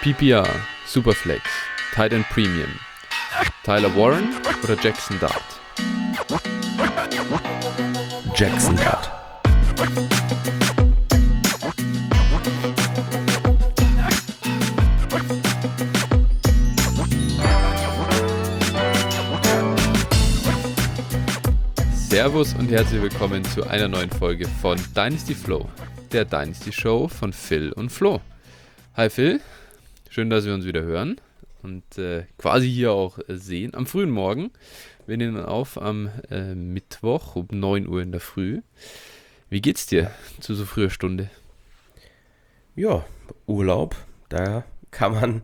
PPR, Superflex, Tight End Premium, Tyler Warren oder Jackson Dart? Jackson Dart. Servus und herzlich willkommen zu einer neuen Folge von Dynasty Flow, der Dynasty Show von Phil und Flo. Hi Phil, schön, dass wir uns wieder hören und quasi hier auch sehen am frühen Morgen. Wir nehmen auf am Mittwoch um 9 Uhr in der Früh. Wie geht's dir zu so früher Stunde? Ja, Urlaub, da kann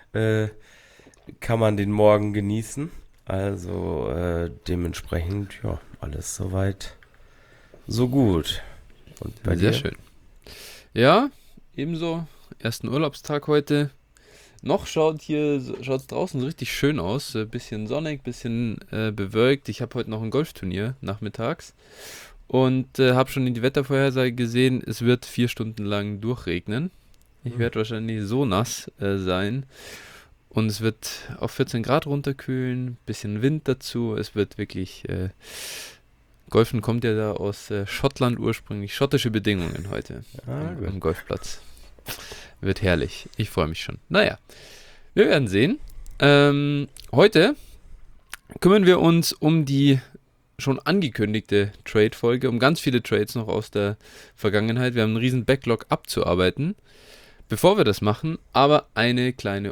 man den Morgen genießen. Also dementsprechend, ja, alles soweit so gut. Und bei Sehr dir? schön. Ja, ebenso. Ersten Urlaubstag heute. Noch schaut's draußen richtig schön aus. Bisschen sonnig, bisschen bewölkt. Ich habe heute noch ein Golfturnier nachmittags und habe schon in die Wettervorhersage gesehen, es wird 4 Stunden lang durchregnen. Ich werde wahrscheinlich so nass sein. Und es wird auf 14 Grad runterkühlen, bisschen Wind dazu. Es wird wirklich, Golfen kommt ja da aus Schottland ursprünglich. Schottische Bedingungen heute am Golfplatz. Wird herrlich. Ich freue mich schon. Naja, wir werden sehen. Heute kümmern wir uns um die schon angekündigte Trade-Folge, um ganz viele Trades noch aus der Vergangenheit. Wir haben einen riesen Backlog abzuarbeiten. Bevor wir das machen, aber eine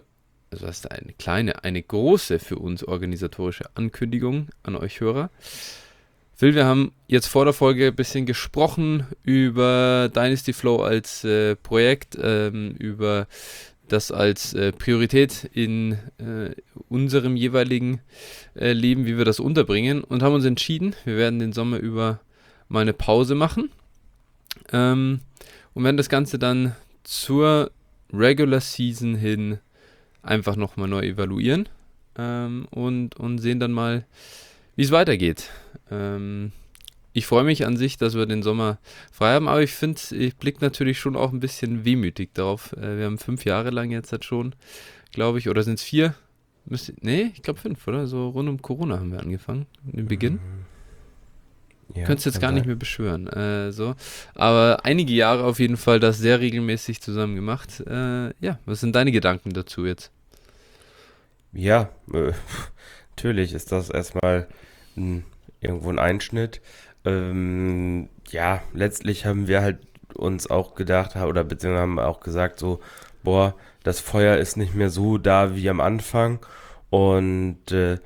große für uns organisatorische Ankündigung an euch Hörer. Phil, wir haben jetzt vor der Folge ein bisschen gesprochen über Dynasty Flow als Projekt, über das als Priorität in unserem jeweiligen Leben, wie wir das unterbringen, und haben uns entschieden, wir werden den Sommer über mal eine Pause machen und werden das Ganze dann zur Regular Season hin einfach nochmal neu evaluieren und sehen dann mal, wie es weitergeht. Ich freue mich an sich, dass wir den Sommer frei haben, aber ich blicke natürlich schon auch ein bisschen wehmütig darauf. Wir haben 5 Jahre lang jetzt halt schon, glaube ich, oder sind es 4? Ich glaube 5, oder? So rund um Corona haben wir angefangen, im Beginn. Ja, Könntest jetzt gar sein. nicht mehr beschwören. Aber einige Jahre auf jeden Fall das sehr regelmäßig zusammen gemacht. Was sind deine Gedanken dazu jetzt? Ja, natürlich ist das erstmal irgendwo ein Einschnitt. Ja, letztlich haben wir halt uns auch gedacht, oder beziehungsweise haben auch gesagt so, boah, das Feuer ist nicht mehr so da wie am Anfang. Und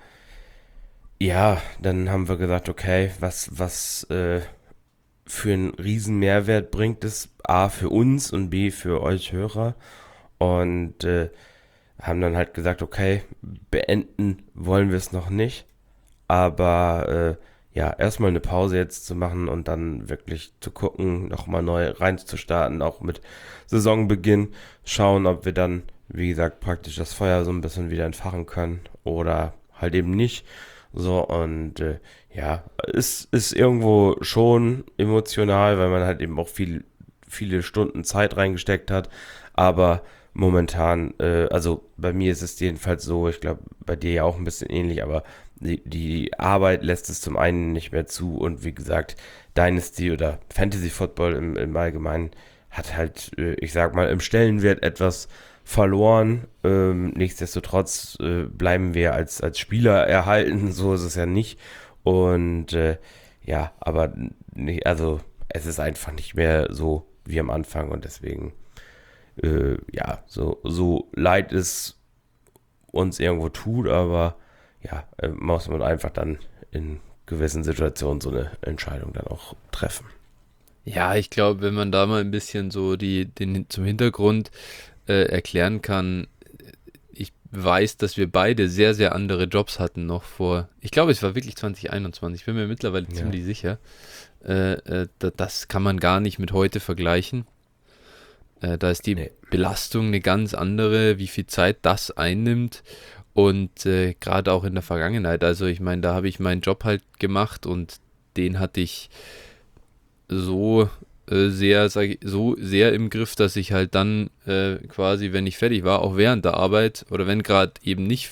ja, dann haben wir gesagt, okay, was für einen riesen Mehrwert bringt es A für uns und B für euch Hörer. Und haben dann halt gesagt, okay, beenden wollen wir es noch nicht, aber ja, erstmal eine Pause jetzt zu machen und dann wirklich zu gucken, nochmal neu reinzustarten, auch mit Saisonbeginn, schauen, ob wir dann, wie gesagt, praktisch das Feuer so ein bisschen wieder entfachen können oder halt eben nicht. So, und ja, es ist irgendwo schon emotional, weil man halt eben auch viele Stunden Zeit reingesteckt hat, aber momentan, also bei mir ist es jedenfalls so, ich glaube bei dir ja auch ein bisschen ähnlich, aber die Arbeit lässt es zum einen nicht mehr zu und wie gesagt, Dynasty oder Fantasy Football im Allgemeinen hat halt, ich sag mal, im Stellenwert etwas verloren. Nichtsdestotrotz bleiben wir als Spieler erhalten, so ist es ja nicht. Und ja, aber nicht, also es ist einfach nicht mehr so wie am Anfang und deswegen ja, so leid es uns irgendwo tut, aber ja, muss man einfach dann in gewissen Situationen so eine Entscheidung dann auch treffen. Ja, ich glaube, wenn man da mal ein bisschen so den zum Hintergrund erklären kann, ich weiß, dass wir beide sehr, sehr andere Jobs hatten noch ich glaube, es war wirklich 2021, ich bin mir mittlerweile Ja. ziemlich sicher. Das kann man gar nicht mit heute vergleichen. Da ist die Nee. Belastung eine ganz andere, wie viel Zeit das einnimmt. Und gerade auch in der Vergangenheit, also ich meine, da habe ich meinen Job halt gemacht und den hatte ich so so sehr im Griff, dass ich halt dann quasi, wenn ich fertig war, auch während der Arbeit oder wenn gerade eben nicht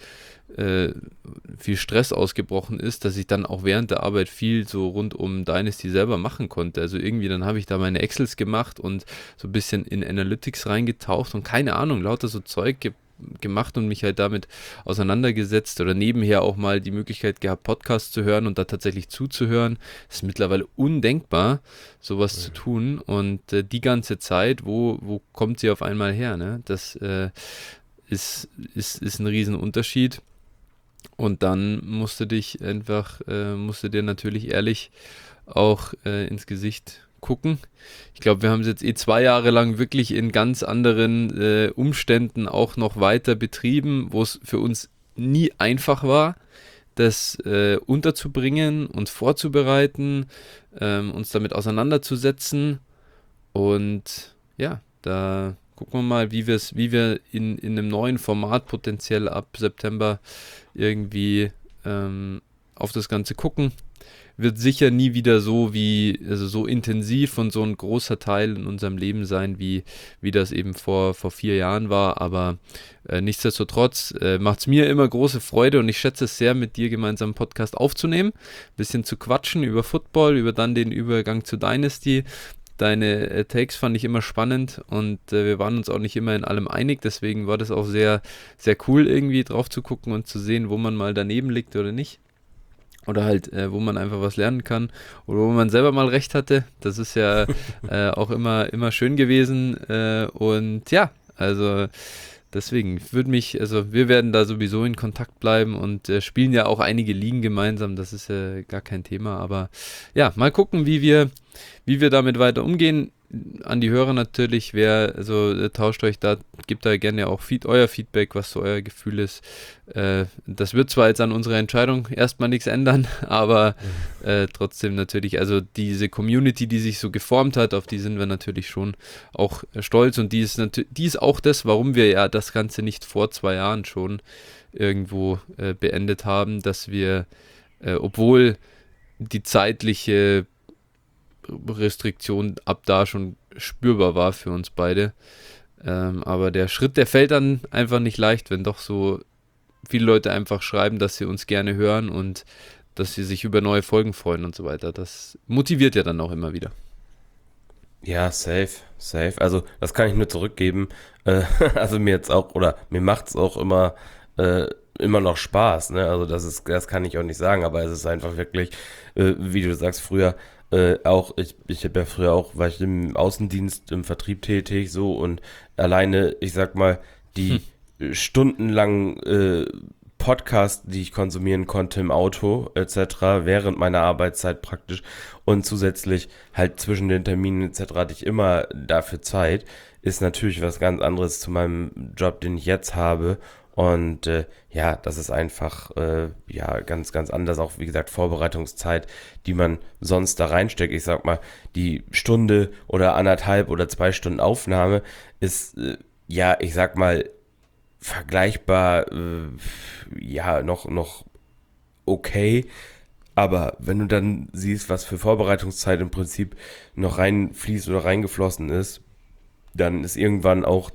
viel Stress ausgebrochen ist, dass ich dann auch während der Arbeit viel so rund um Dynasty selber machen konnte. Also irgendwie, dann habe ich da meine Excels gemacht und so ein bisschen in Analytics reingetaucht und keine Ahnung, lauter so Zeug gemacht und mich halt damit auseinandergesetzt oder nebenher auch mal die Möglichkeit gehabt, Podcasts zu hören und da tatsächlich zuzuhören. Das ist mittlerweile undenkbar, sowas zu tun und die ganze Zeit, wo kommt sie auf einmal her, ne? Das ist ein Riesenunterschied. Und dann musst du dir natürlich ehrlich auch ins Gesicht gucken. Ich glaube, wir haben es jetzt 2 Jahre lang wirklich in ganz anderen Umständen auch noch weiter betrieben, wo es für uns nie einfach war, das unterzubringen und vorzubereiten, uns damit auseinanderzusetzen. Und ja, da gucken wir mal, wie wir in einem neuen Format potenziell ab September irgendwie auf das Ganze gucken. Wird sicher nie wieder so intensiv und so ein großer Teil in unserem Leben sein, wie das eben vor 4 Jahren war, aber nichtsdestotrotz macht es mir immer große Freude und ich schätze es sehr, mit dir gemeinsam einen Podcast aufzunehmen, ein bisschen zu quatschen über Football, über dann den Übergang zu Dynasty. Deine Takes fand ich immer spannend und wir waren uns auch nicht immer in allem einig, deswegen war das auch sehr, sehr cool irgendwie drauf zu gucken und zu sehen, wo man mal daneben liegt oder nicht. Oder halt, wo man einfach was lernen kann oder wo man selber mal recht hatte. Das ist ja auch immer schön gewesen und ja, also deswegen wir werden da sowieso in Kontakt bleiben und spielen ja auch einige Ligen gemeinsam, das ist gar kein Thema, aber ja, mal gucken, wie wir damit weiter umgehen. An die Hörer natürlich, tauscht euch da, gebt da gerne auch euer Feedback, was so euer Gefühl ist. Das wird zwar jetzt an unserer Entscheidung erstmal nichts ändern, aber trotzdem natürlich, also diese Community, die sich so geformt hat, auf die sind wir natürlich schon auch stolz und die ist auch das, warum wir ja das Ganze nicht vor 2 Jahren schon irgendwo beendet haben, dass wir, obwohl die zeitliche Restriktion ab da schon spürbar war für uns beide. Aber der Schritt, der fällt dann einfach nicht leicht, wenn doch so viele Leute einfach schreiben, dass sie uns gerne hören und dass sie sich über neue Folgen freuen und so weiter. Das motiviert ja dann auch immer wieder. Ja, safe. Also das kann ich nur zurückgeben. Also mir macht es auch immer noch Spaß, ne? Also das kann ich auch nicht sagen, aber es ist einfach wirklich, wie du sagst, früher ich habe ja früher auch, war ich im Außendienst, im Vertrieb tätig, so und alleine, ich sag mal, die stundenlangen Podcasts, die ich konsumieren konnte im Auto etc., während meiner Arbeitszeit praktisch und zusätzlich halt zwischen den Terminen etc. hatte ich immer dafür Zeit, ist natürlich was ganz anderes zu meinem Job, den ich jetzt habe. Und ja, das ist einfach ganz, ganz anders. Auch wie gesagt, Vorbereitungszeit, die man sonst da reinsteckt. Ich sag mal, die Stunde oder 1,5 oder 2 Stunden Aufnahme ist, ich sag mal, vergleichbar, noch okay. Aber wenn du dann siehst, was für Vorbereitungszeit im Prinzip noch reinfließt oder reingeflossen ist, dann ist irgendwann auch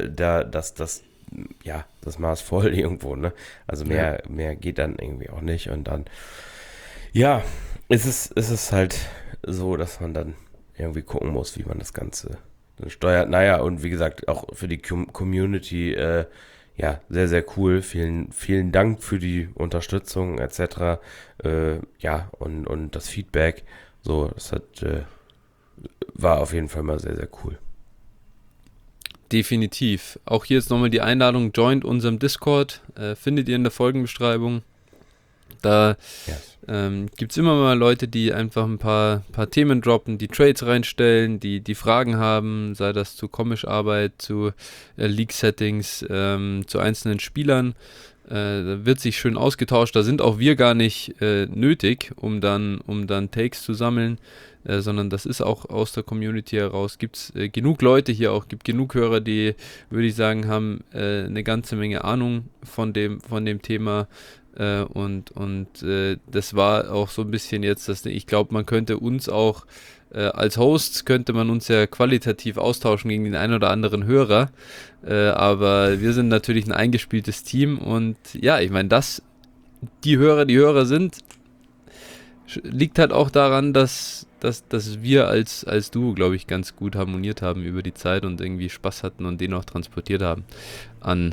das Maß voll irgendwo, ne? Also mehr geht dann irgendwie auch nicht und dann, ja, ist es halt so, dass man dann irgendwie gucken muss, wie man das Ganze dann steuert. Naja, und wie gesagt, auch für die Community, sehr, sehr cool. Vielen, vielen Dank für die Unterstützung etc. Und das Feedback. So, das war auf jeden Fall mal sehr, sehr cool. Definitiv. Auch hier ist nochmal die Einladung, joint unserem Discord, findet ihr in der Folgenbeschreibung. Da gibt es immer mal Leute, die einfach ein paar Themen droppen, die Trades reinstellen, die Fragen haben, sei das zu Comish-Arbeit, zu League-Settings, zu einzelnen Spielern. Da wird sich schön ausgetauscht. Da sind auch wir gar nicht nötig, um dann Takes zu sammeln, sondern das ist auch aus der Community heraus. Gibt es genug Leute hier auch, gibt genug Hörer, die, würde ich sagen, haben eine ganze Menge Ahnung von dem Thema. Und das war auch so ein bisschen jetzt, ich glaube, man könnte uns auch Als Host könnte man uns ja qualitativ austauschen gegen den einen oder anderen Hörer, aber wir sind natürlich ein eingespieltes Team und ja, ich meine, dass die Hörer sind, liegt halt auch daran, dass wir als Duo, glaube ich, ganz gut harmoniert haben über die Zeit und irgendwie Spaß hatten und den auch transportiert haben an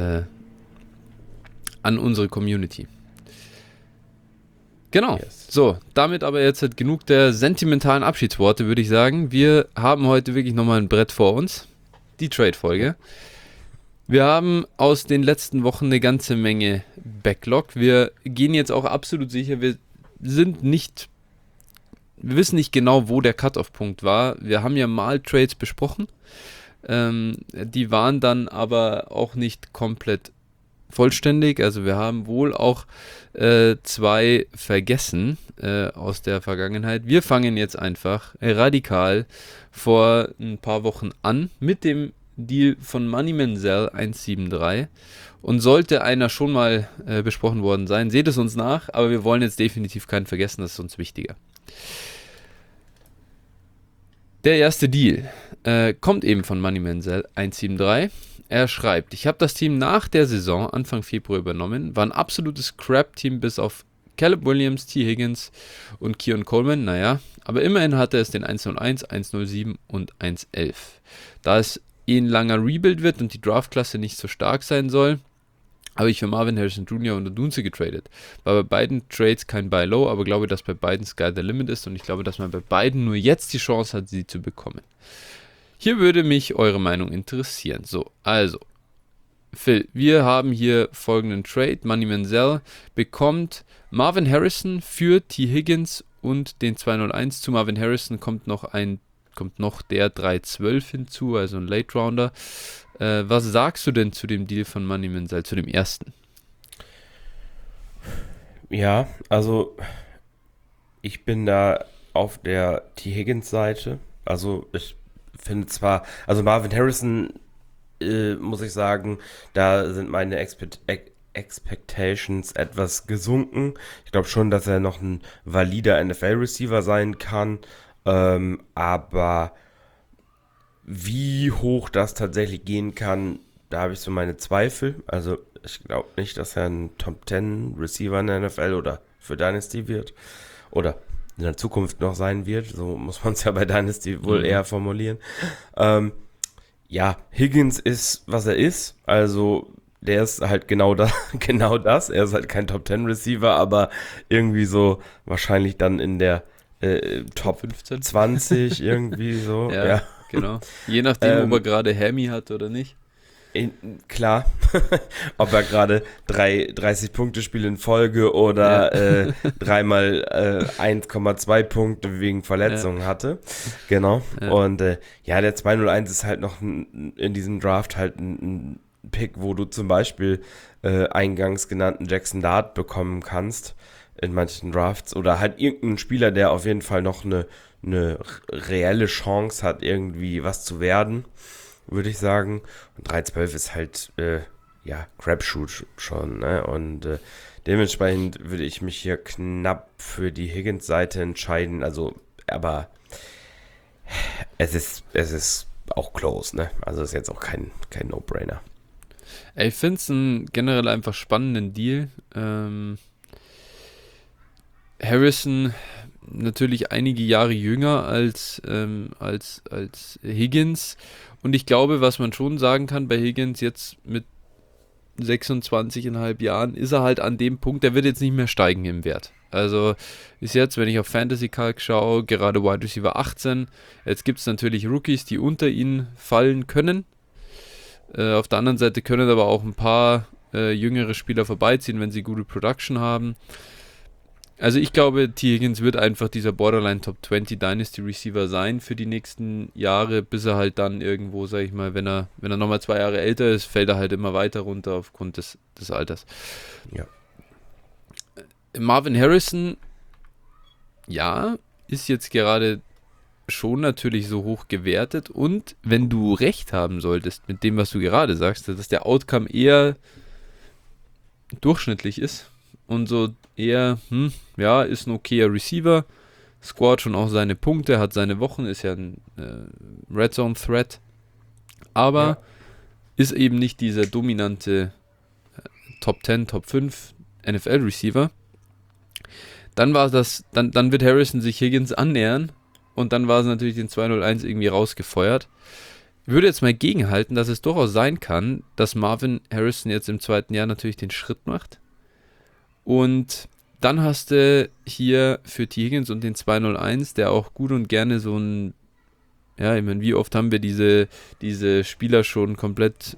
unsere Community. Genau. Yes. So, damit aber jetzt halt genug der sentimentalen Abschiedsworte, würde ich sagen. Wir haben heute wirklich nochmal ein Brett vor uns. Die Trade-Folge. Wir haben aus den letzten Wochen eine ganze Menge Backlog. Wir gehen jetzt auch absolut sicher, wir wissen nicht genau, wo der Cut-Off-Punkt war. Wir haben ja mal Trades besprochen. Die waren dann aber auch nicht komplett vollständig. Also wir haben wohl auch 2 vergessen aus der Vergangenheit. Wir fangen jetzt einfach radikal vor ein paar Wochen an mit dem Deal von Money Manziel 173. Und sollte einer schon mal besprochen worden sein, seht es uns nach, aber wir wollen jetzt definitiv keinen vergessen, das ist uns wichtiger. Der erste Deal kommt eben von Money Manziel 173. Er schreibt, ich habe das Team nach der Saison Anfang Februar übernommen, war ein absolutes Crap-Team bis auf Caleb Williams, T. Higgins und Keon Coleman, naja, aber immerhin hatte es den 101, 107 und 111. Da es ein langer Rebuild wird und die Draftklasse nicht so stark sein soll, habe ich für Marvin Harrison Jr. und Odunze getradet. War bei beiden Trades kein Buy Low, aber glaube, dass bei beiden Sky the Limit ist und ich glaube, dass man bei beiden nur jetzt die Chance hat, sie zu bekommen. Hier würde mich eure Meinung interessieren. So, also, Phil, wir haben hier folgenden Trade. Money Manziel bekommt Marvin Harrison für T. Higgins und den 201. Zu Marvin Harrison kommt noch der 312 hinzu, also ein Late Rounder. Was sagst du denn zu dem Deal von Money Manziel, zu dem ersten? Ja, also ich bin da auf der T. Higgins Seite. Also ich finde zwar, also Marvin Harrison, muss ich sagen, da sind meine Expectations etwas gesunken. Ich glaube schon, dass er noch ein valider NFL-Receiver sein kann, aber wie hoch das tatsächlich gehen kann, da habe ich so meine Zweifel. Also ich glaube nicht, dass er ein Top 10 Receiver in der NFL oder für Dynasty wird oder in der Zukunft noch sein wird. So muss man es ja bei Dynasty wohl eher formulieren. Ja, Higgins ist, was er ist. Also der ist halt genau das. Er ist halt kein Top 10 Receiver, aber irgendwie so wahrscheinlich dann in der Top 15? 20 irgendwie so. Ja. Genau. Je nachdem, ob er gerade Hammy hat oder nicht. Klar, ob er gerade 30-Punkte-Spiele in Folge oder dreimal 1,2 Punkte wegen Verletzungen hatte. Genau. Ja. Und der 201 ist halt noch in diesem Draft halt ein Pick, wo du zum Beispiel eingangs genannten Jackson Dart bekommen kannst in manchen Drafts oder halt irgendeinen Spieler, der auf jeden Fall noch eine reelle Chance hat, irgendwie was zu werden, würde ich sagen. Und 312 ist halt, Crapshoot schon, ne? Und dementsprechend würde ich mich hier knapp für die Higgins-Seite entscheiden. Also, aber es ist auch close, ne? Also ist jetzt auch kein No-Brainer. Ich finde es einen generell einfach spannenden Deal. Harrison natürlich einige Jahre jünger als Higgins. Und ich glaube, was man schon sagen kann bei Higgins jetzt mit 26,5 Jahren, ist er halt an dem Punkt, der wird jetzt nicht mehr steigen im Wert. Also ist jetzt, wenn ich auf Fantasy Calc schaue, gerade Wide Receiver 18. Jetzt gibt es natürlich Rookies, die unter ihn fallen können. Auf der anderen Seite können aber auch ein paar jüngere Spieler vorbeiziehen, wenn sie gute Production haben. Also ich glaube, T. Higgins wird einfach dieser Borderline Top 20 Dynasty Receiver sein für die nächsten Jahre, bis er halt dann irgendwo, sag ich mal, wenn er nochmal 2 Jahre älter ist, fällt er halt immer weiter runter aufgrund des Alters. Ja. Marvin Harrison, ja, ist jetzt gerade schon natürlich so hoch gewertet und wenn du recht haben solltest mit dem, was du gerade sagst, dass der Outcome eher durchschnittlich ist und so eher, ist ein okayer Receiver, scored schon auch seine Punkte, hat seine Wochen, ist ja ein Red Zone Threat, aber ist eben nicht dieser dominante Top 10, Top 5 NFL Receiver. Dann wird Harrison sich Higgins annähern und dann war es natürlich den 201 irgendwie rausgefeuert. Ich würde jetzt mal gegenhalten, dass es durchaus sein kann, dass Marvin Harrison jetzt im zweiten Jahr natürlich den Schritt macht. Und dann hast du hier für T. Higgins und den 201, der auch gut und gerne so ein, ja, ich meine, wie oft haben wir diese Spieler schon komplett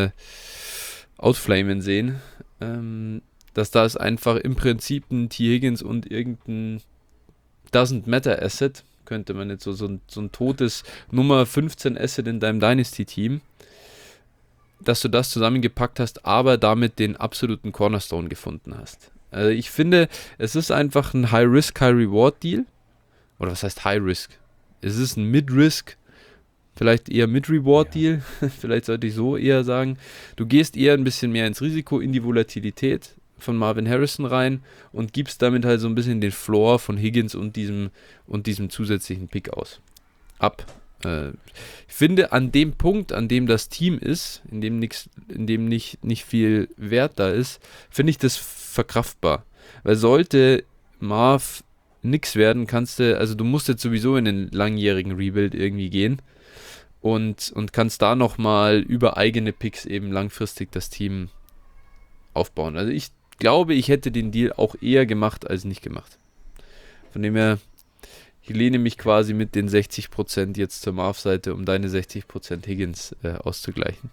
outflamen sehen, dass da ist einfach im Prinzip ein T. Higgins und irgendein Doesn't Matter Asset, könnte man jetzt so ein totes Nummer 15 Asset in deinem Dynasty-Team, dass du das zusammengepackt hast, aber damit den absoluten Cornerstone gefunden hast. Also ich finde, es ist einfach ein High-Risk, High-Reward-Deal. Oder was heißt High-Risk? Es ist ein Mid-Risk, vielleicht eher Mid-Reward-Deal. Vielleicht sollte ich so eher sagen. Du gehst eher ein bisschen mehr ins Risiko, in die Volatilität von Marvin Harrison rein und gibst damit halt so ein bisschen den Floor von Higgins und diesem zusätzlichen Pick ab. Ich finde, an dem Punkt, an dem das Team ist, in dem nicht viel Wert da ist, finde ich das verkraftbar. Weil sollte Marv nix werden, du musst jetzt sowieso in den langjährigen Rebuild irgendwie gehen und kannst da nochmal über eigene Picks eben langfristig das Team aufbauen. Also ich glaube, ich hätte den Deal auch eher gemacht als nicht gemacht. Von dem her, ich lehne mich quasi mit den 60% jetzt zur Marv-Seite, um deine 60% Higgins auszugleichen.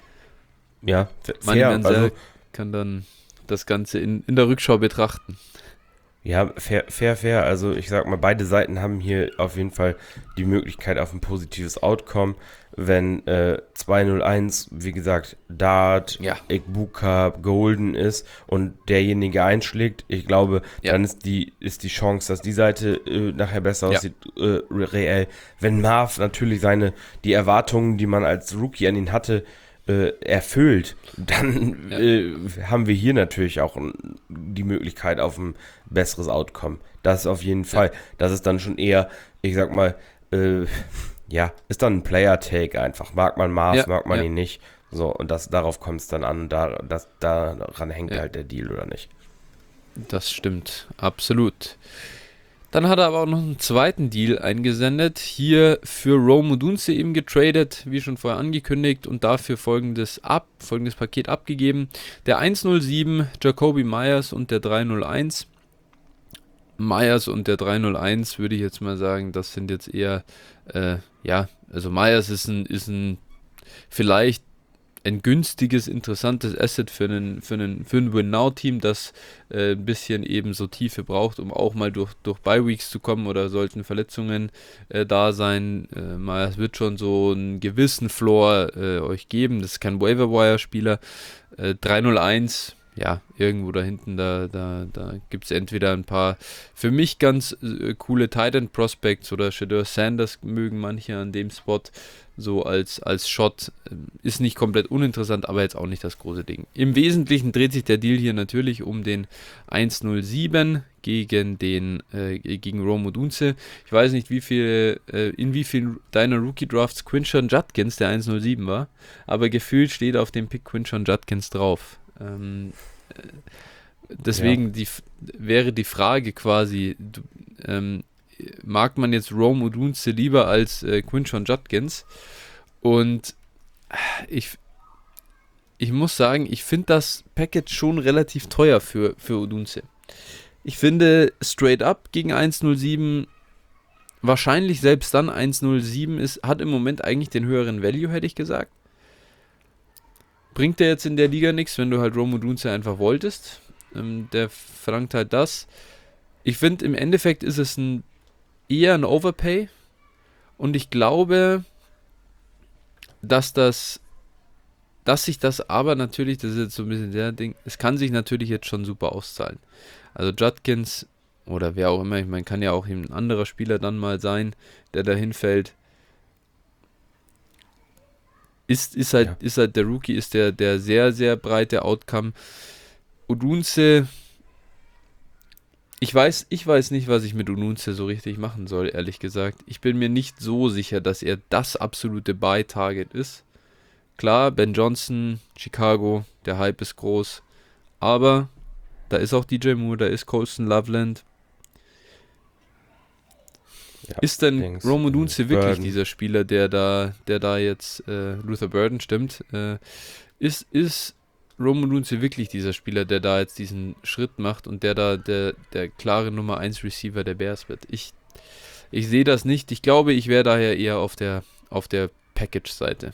Ja, fair. Kann dann das Ganze in der Rückschau betrachten. Ja, fair. Also ich sag mal, beide Seiten haben hier auf jeden Fall die Möglichkeit auf ein positives Outcome. Wenn 201, wie gesagt, Dart, Egbuka, Golden ist und derjenige einschlägt, ich glaube, dann ist die Chance, dass die Seite nachher besser aussieht, reell. Wenn Marv natürlich die Erwartungen, die man als Rookie an ihn hatte, erfüllt, dann haben wir hier natürlich auch die Möglichkeit auf ein besseres Outcome. Das auf jeden Fall. Das ist dann schon eher, ich sag mal, ist dann ein Player-Take einfach. Mag man Marv, mag man ihn nicht. So, und darauf kommt es dann an. Daran hängt halt der Deal oder nicht. Das stimmt, absolut. Dann hat er aber auch noch einen zweiten Deal eingesendet, hier für Rome Odunze eben getradet, wie schon vorher angekündigt, und dafür folgendes Paket abgegeben. Der 107, Jacoby Myers und der 301. Myers und der 301 würde ich jetzt mal sagen, das sind jetzt eher, also Myers ist ein vielleicht ein günstiges, interessantes Asset für ein Win-Now-Team, das ein bisschen eben so Tiefe braucht, um auch mal durch Bye-Weeks zu kommen oder sollten Verletzungen da sein. Myers wird schon so einen gewissen Floor euch geben. Das ist kein Waiver-Wire-Spieler. 301, ja, irgendwo da hinten, da gibt es entweder ein paar für mich ganz coole Tight End Prospects oder Shedeur Sanders mögen manche an dem Spot so als Shot. Ist nicht komplett uninteressant, aber jetzt auch nicht das große Ding. Im Wesentlichen dreht sich der Deal hier natürlich um den 107 gegen Rome Odunze. Ich weiß nicht, in wie vielen deiner Rookie-Drafts Quinshon Judkins der 107 war, aber gefühlt steht auf dem Pick Quinshon Judkins drauf. Deswegen wäre die Frage quasi, mag man jetzt Rome Odunze lieber als Quinshon Judkins? Und ich muss sagen, ich finde das Package schon relativ teuer für Odunze. Ich finde straight up gegen 107 wahrscheinlich selbst dann 107 hat im Moment eigentlich den höheren Value, hätte ich gesagt. Bringt der jetzt in der Liga nichts, wenn du halt Rome Odunze einfach wolltest. Der verlangt halt das. Ich finde, im Endeffekt ist es eher ein Overpay. Und ich glaube, dass sich das aber natürlich, das ist jetzt so ein bisschen der Ding, es kann sich natürlich jetzt schon super auszahlen. Also Judkins oder wer auch immer, ich meine, kann ja auch ein anderer Spieler dann mal sein, der da hinfällt. Ist halt der Rookie, ist der sehr, sehr breite Outcome. Odunze Ich weiß nicht, was ich mit Odunze so richtig machen soll, ehrlich gesagt. Ich bin mir nicht so sicher, dass er das absolute Buy-Target ist. Klar, Ben Johnson, Chicago, der Hype ist groß. Aber da ist auch DJ Moore, da ist Colston Loveland. Ja, Ist denn Dings, Rome Odunze wirklich Burden. dieser Spieler, der da jetzt, Luther Burden stimmt, ist Rome Odunze wirklich dieser Spieler, der da jetzt diesen Schritt macht und der da der klare Nummer 1 Receiver der Bears wird? Ich sehe das nicht. Ich glaube, ich wäre daher eher auf der Package-Seite.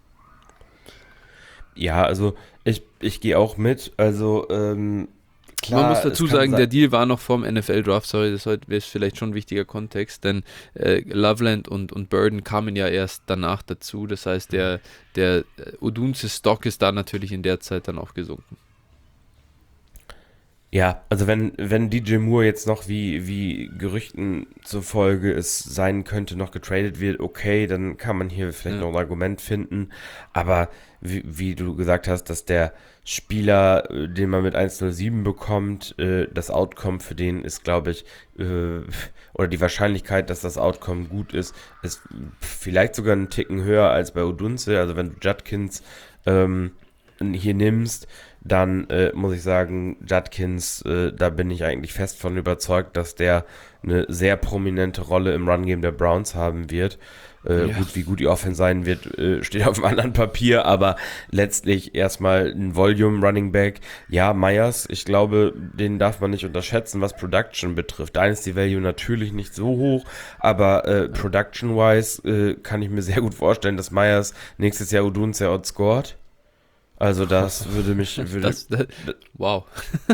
Ja, also ich gehe auch mit. Also Man muss klar, es dazu kann sagen, der sein. Deal war noch vorm NFL-Draft, sorry, das wäre vielleicht schon ein wichtiger Kontext, denn Loveland und Burden kamen ja erst danach dazu, das heißt, der Odunze-Stock ist da natürlich in der Zeit dann auch gesunken. Ja, also wenn DJ Moore jetzt noch wie Gerüchten zufolge es sein könnte, noch getradet wird, okay, dann kann man hier vielleicht Ja, noch ein Argument finden. Aber wie du gesagt hast, dass der Spieler, den man mit 1,07 bekommt, das Outcome für den ist, glaube ich, oder die Wahrscheinlichkeit, dass das Outcome gut ist vielleicht sogar einen Ticken höher als bei Odunze. Also wenn du Judkins ähm, hier nimmst, dann muss ich sagen, Judkins, da bin ich eigentlich fest von überzeugt, dass der eine sehr prominente Rolle im Run-Game der Browns haben wird. ja, Gut, wie gut die Offense sein wird, steht auf einem anderen Papier, aber letztlich erstmal ein Volume-Running Back. Ja, Myers, ich glaube, den darf man nicht unterschätzen, was Production betrifft. Dynasty Value natürlich nicht so hoch, aber Production-wise kann ich mir sehr gut vorstellen, dass Myers nächstes Jahr Odunze outscored. Also das das, wow,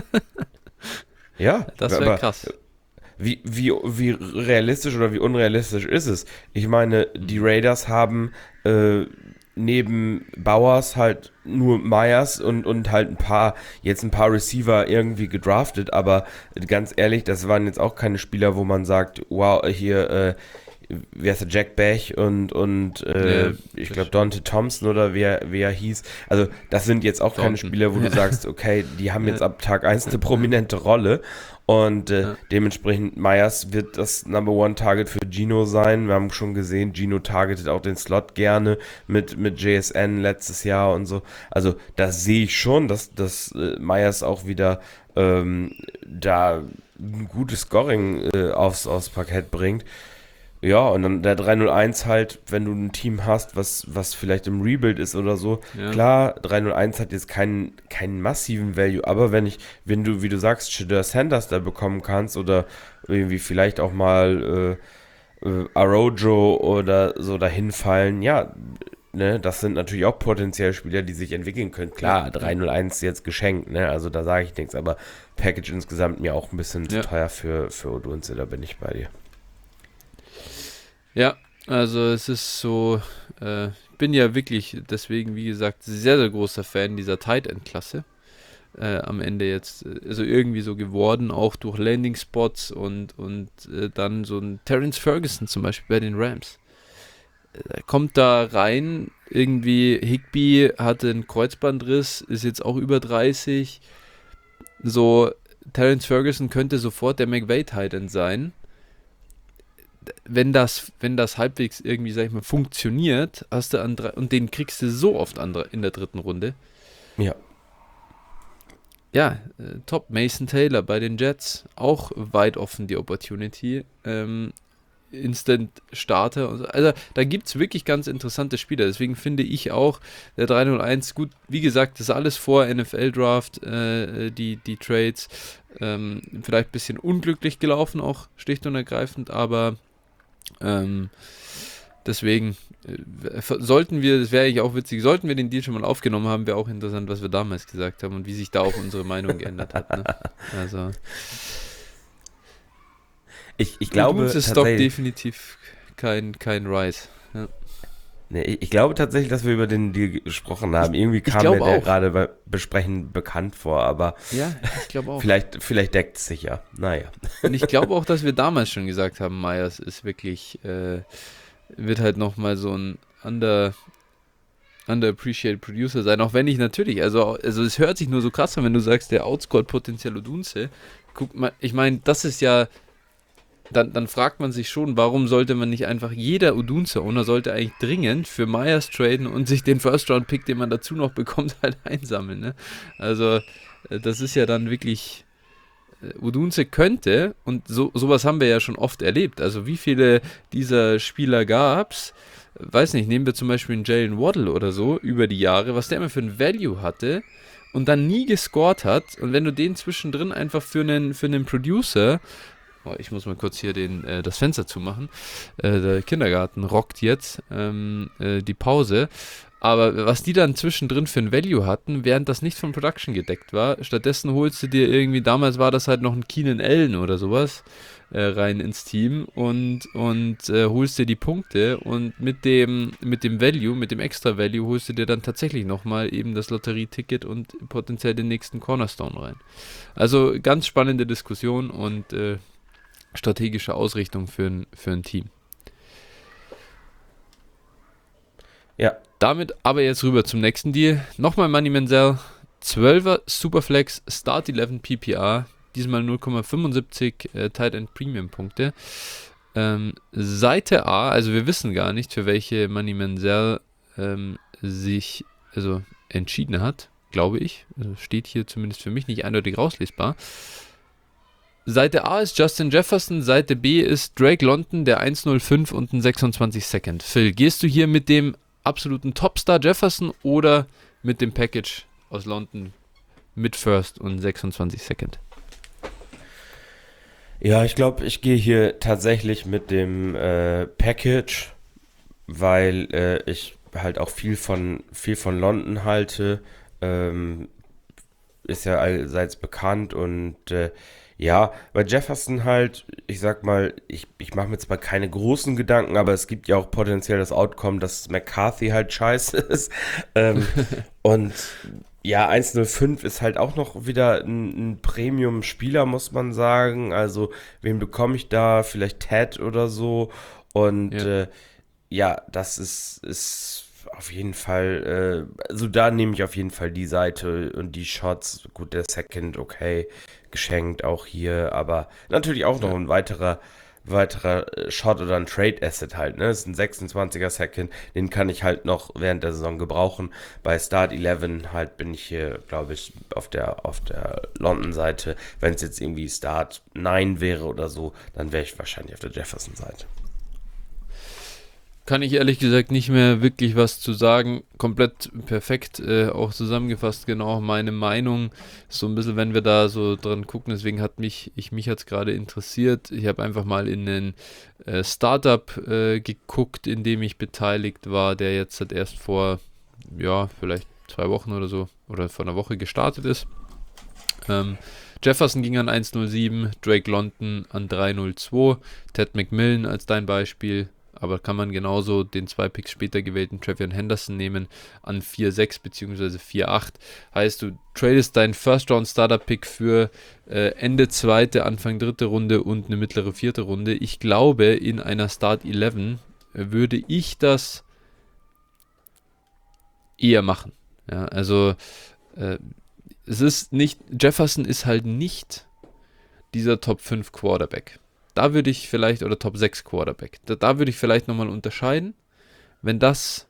ja, das wäre aber krass. wie realistisch oder wie unrealistisch ist es? Ich meine, die Mhm. Raiders haben neben Bowers halt nur Myers und halt jetzt ein paar Receiver irgendwie gedraftet, aber ganz ehrlich, das waren jetzt auch keine Spieler, wo man sagt, wow, hier, wer ist der Jack Bech und Ja, ich das glaube stimmt. Dante Thompson oder wer hieß. Also das sind jetzt auch keine Dalton. Spieler, wo du Ja, sagst, okay, die haben jetzt ja, ab Tag eins eine prominente Rolle und ja, dementsprechend Myers wird das Number One Target für Gino sein. Wir haben schon gesehen, Gino targetet auch den Slot gerne mit JSN letztes Jahr und so. Also das sehe ich schon, dass Myers auch wieder da ein gutes Scoring aufs Parkett bringt. Ja, und dann der 301 halt, wenn du ein Team hast, was vielleicht im Rebuild ist oder so. ja. Klar, 301 hat jetzt keinen massiven Value, aber wenn du, wie du sagst, Shedeur Sanders da bekommen kannst oder irgendwie vielleicht auch mal Arojo oder so dahin fallen, ja, ne, das sind natürlich auch potenziell Spieler, die sich entwickeln können. Ja, Klar, ja, 301 jetzt geschenkt, ne, also da sage ich nichts, aber Package insgesamt mir auch ein bisschen zu ja. teuer für Odunze, da bin ich bei dir. Ja, also es ist so, ich bin ja wirklich deswegen, wie gesagt, sehr, sehr großer Fan dieser Tight End Klasse. Am Ende jetzt, also irgendwie so geworden, auch durch Landing Spots und dann so ein Terrence Ferguson zum Beispiel bei den Rams. Er kommt da rein, irgendwie Higbee hatte einen Kreuzbandriss, ist jetzt auch über 30. So, Terrence Ferguson könnte sofort der McVay Tight End sein. Wenn das halbwegs irgendwie, sag ich mal, funktioniert, hast du und den kriegst du so oft in der dritten Runde. Ja. Ja, top. Mason Taylor bei den Jets, auch weit offen die Opportunity. Instant Starter und so. Also da gibt es wirklich ganz interessante Spieler. Deswegen finde ich auch der 301 gut. Wie gesagt, das ist alles vor NFL-Draft, die Trades. Vielleicht ein bisschen unglücklich gelaufen, auch schlicht und ergreifend, aber ähm, deswegen sollten wir, das wäre eigentlich auch witzig, sollten wir den Deal schon mal aufgenommen haben, wäre auch interessant, was wir damals gesagt haben und wie sich da auch unsere Meinung geändert hat. Ne? Also, Ich Uduns glaube ist Stock tatsächlich, definitiv kein Rise. Ja. nee, ich glaube tatsächlich, dass wir über den Deal gesprochen haben. Irgendwie Ich kam mir glaube der auch. gerade beim Besprechen bekannt vor, aber Ja, ich glaube auch. vielleicht deckt es sich ja. Naja. Und ich glaube auch, dass wir damals schon gesagt haben, Myers ist wirklich, wird halt nochmal so ein underappreciated Producer sein, auch wenn ich natürlich, also es hört sich nur so krass an, wenn du sagst, der outscored potenziell Odunze, guck mal, ich meine, das ist ja, dann fragt man sich schon, warum sollte man nicht einfach, jeder Odunze-Owner sollte eigentlich dringend für Myers traden und sich den First-Round-Pick, den man dazu noch bekommt, halt einsammeln, ne? Also, das ist ja dann wirklich, Odunze könnte, und sowas haben wir ja schon oft erlebt, also wie viele dieser Spieler gab's, weiß nicht, nehmen wir zum Beispiel einen Jalen Waddle oder so, über die Jahre, was der immer für ein Value hatte und dann nie gescored hat, und wenn du den zwischendrin einfach für einen Producer. Oh, ich muss mal kurz hier das Fenster zumachen. Der Kindergarten rockt jetzt die Pause. Aber was die dann zwischendrin für ein Value hatten, während das nicht von Production gedeckt war, stattdessen holst du dir irgendwie, damals war das halt noch ein Keenan Allen oder sowas, rein ins Team und holst dir die Punkte, und mit dem Value, mit dem Extra Value holst du dir dann tatsächlich nochmal eben das Lotterieticket und potenziell den nächsten Cornerstone rein. Also ganz spannende Diskussion und strategische Ausrichtung für ein Team. Ja, Damit aber jetzt rüber zum nächsten Deal. Nochmal Money Manziel, 12er Superflex, Start 11 PPR, diesmal 0,75 Tight End Premium Punkte. Seite A, also wir wissen gar nicht, für welche Money Manziel sich also entschieden hat, glaube ich. Also steht hier zumindest für mich nicht eindeutig rauslesbar. Seite A ist Justin Jefferson, Seite B ist Drake London, der 1,05 und ein 26 Second. Phil, gehst du hier mit dem absoluten Topstar Jefferson oder mit dem Package aus London mit First und 26 Second? ja, ich glaube, ich gehe hier tatsächlich mit dem Package, weil ich halt auch viel von London halte. Ähm, ist ja allseits bekannt und ja, bei Jefferson halt, ich sag mal, ich mache mir zwar keine großen Gedanken, aber es gibt ja auch potenziell das Outcome, dass McCarthy halt scheiße ist. Ähm, und ja, 1,05 ist halt auch noch wieder ein Premium-Spieler, muss man sagen. Also, wen bekomme ich da? Vielleicht Ted oder so. Und Ja, ja, das ist auf jeden Fall, also da nehme ich auf jeden Fall die Seite und die Shots. Gut, der Second, okay, geschenkt auch hier, aber natürlich auch noch ja. ein weiterer Shot oder ein Trade Asset halt, ne? Das ist ein 26er Second, den kann ich halt noch während der Saison gebrauchen. Bei Start 11 halt bin ich hier, glaube ich, auf der London-Seite. Wenn es jetzt irgendwie Start 9 wäre oder so, dann wäre ich wahrscheinlich auf der Jefferson-Seite. Kann ich ehrlich gesagt nicht mehr wirklich was zu sagen. Komplett perfekt auch zusammengefasst, genau meine Meinung. So ein bisschen, wenn wir da so dran gucken, deswegen hat mich hat's gerade interessiert. Ich habe einfach mal in einen Startup geguckt, in dem ich beteiligt war, der jetzt halt erst vor, ja, vielleicht 2 Wochen oder so, oder vor einer Woche gestartet ist. Ähm, Jefferson ging an 1,07, Drake London an 3,02, Ted McMillan als dein Beispiel, aber kann man genauso den 2 Picks später gewählten Trevion Henderson nehmen an 4,6 bzw. 4,8. Heißt, du tradest deinen First-Round-Starter-Pick für Ende zweite, Anfang dritte Runde und eine mittlere vierte Runde. Ich glaube, in einer Start 11 würde ich das eher machen. Ja, also äh, es ist nicht, Jefferson ist halt nicht dieser Top 5 Quarterback. Da würde ich vielleicht, oder Top 6 Quarterback, da würde ich vielleicht nochmal unterscheiden, wenn das,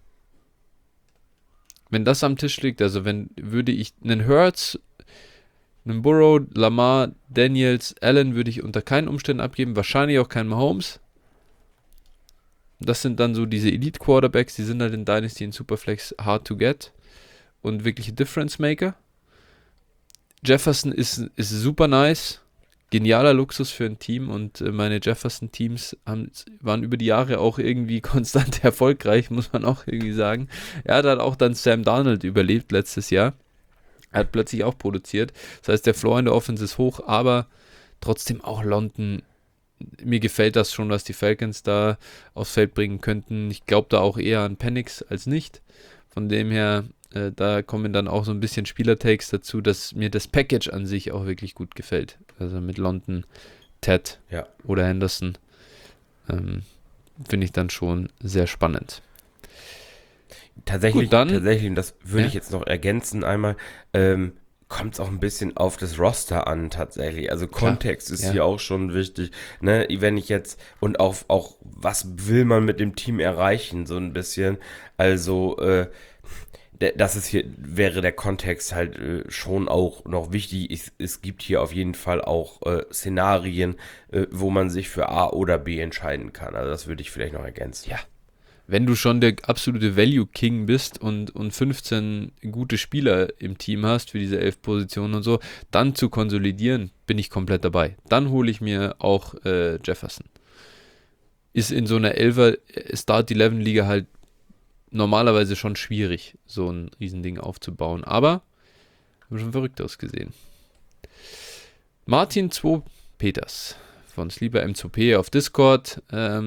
wenn das am Tisch liegt, also würde ich einen Hurts, einen Burrow, Lamar, Daniels, Allen würde ich unter keinen Umständen abgeben, wahrscheinlich auch keinen Mahomes. Das sind dann so diese Elite Quarterbacks, die sind halt in Dynasty in Superflex hard to get und wirkliche Difference Maker. Jefferson ist super nice, genialer Luxus für ein Team, und meine Jefferson-Teams waren über die Jahre auch irgendwie konstant erfolgreich, muss man auch irgendwie sagen. Er hat halt auch dann Sam Darnold überlebt letztes Jahr. Er hat plötzlich auch produziert. Das heißt, der Floor in der Offense ist hoch, aber trotzdem auch London. Mir gefällt das schon, was die Falcons da aufs Feld bringen könnten. Ich glaube da auch eher an Penix als nicht. Von dem her, da kommen dann auch so ein bisschen Spielertakes dazu, dass mir das Package an sich auch wirklich gut gefällt. Also mit London, Ted Ja. oder Henderson finde ich dann schon sehr spannend. Tatsächlich, Gut, dann, tatsächlich, und das würde ja, ich jetzt noch ergänzen einmal, kommt es auch ein bisschen auf das Roster an tatsächlich. Also Kontext ist ja. hier auch schon wichtig. Ne? Wenn ich jetzt, und auch was will man mit dem Team erreichen, so ein bisschen. Also, das ist hier, wäre der Kontext halt schon auch noch wichtig. Es gibt hier auf jeden Fall auch Szenarien, wo man sich für A oder B entscheiden kann. Also das würde ich vielleicht noch ergänzen. Ja. Wenn du schon der absolute Value King bist und 15 gute Spieler im Team hast für diese 11 Positionen und so, dann zu konsolidieren, bin ich komplett dabei. Dann hole ich mir auch Jefferson. Ist in so einer 11er Start-11-Liga halt normalerweise schon schwierig, so ein Riesending aufzubauen. Aber haben schon verrückt ausgesehen. Martin 2 Peters von Sleeper M2P auf Discord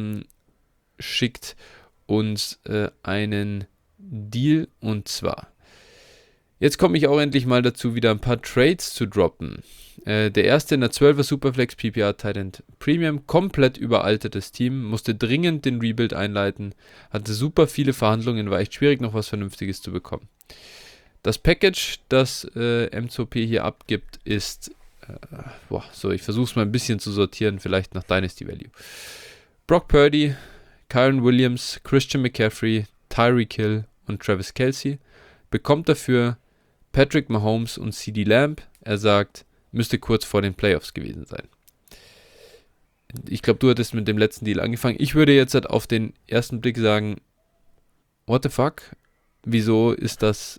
schickt uns einen Deal, und zwar, jetzt komme ich auch endlich mal dazu, wieder ein paar Trades zu droppen. Der erste in der 12er Superflex PPR Titan Premium, komplett überaltertes Team, musste dringend den Rebuild einleiten, hatte super viele Verhandlungen, war echt schwierig, noch was Vernünftiges zu bekommen. Das Package, das M2P hier abgibt, ist, ich versuche es mal ein bisschen zu sortieren, vielleicht nach Dynasty Value. Brock Purdy, Kyren Williams, Christian McCaffrey, Tyreek Hill und Travis Kelce, bekommt dafür Patrick Mahomes und CeeDee Lamb. Er sagt, müsste kurz vor den Playoffs gewesen sein. Ich glaube, du hattest mit dem letzten Deal angefangen. Ich würde jetzt halt auf den ersten Blick sagen, what the fuck? Wieso ist das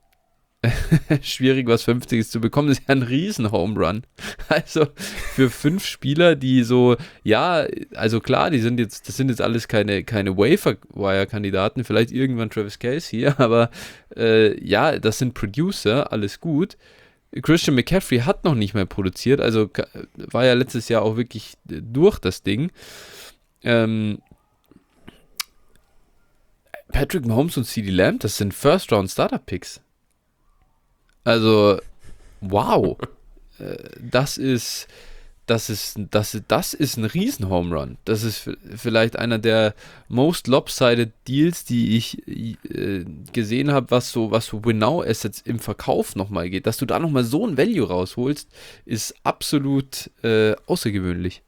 schwierig, was Vernünftiges zu bekommen? Das ist ja ein riesen Home Run. Also für 5 Spieler, die so, ja, also klar, das sind jetzt alles keine Waiver-Wire-Kandidaten, vielleicht irgendwann Travis Kelce, aber ja, das sind Producer, alles gut. Christian McCaffrey hat noch nicht mehr produziert, also war ja letztes Jahr auch wirklich durch das Ding. Patrick Mahomes und CeeDee Lamb, das sind First-Round-Starter-Picks. Also, wow. Das ist ein Riesen-Home-Run. Das ist vielleicht einer der most lopsided Deals, die ich gesehen habe, was so Winnow-Assets im Verkauf nochmal geht. Dass du da nochmal so ein Value rausholst, ist absolut außergewöhnlich.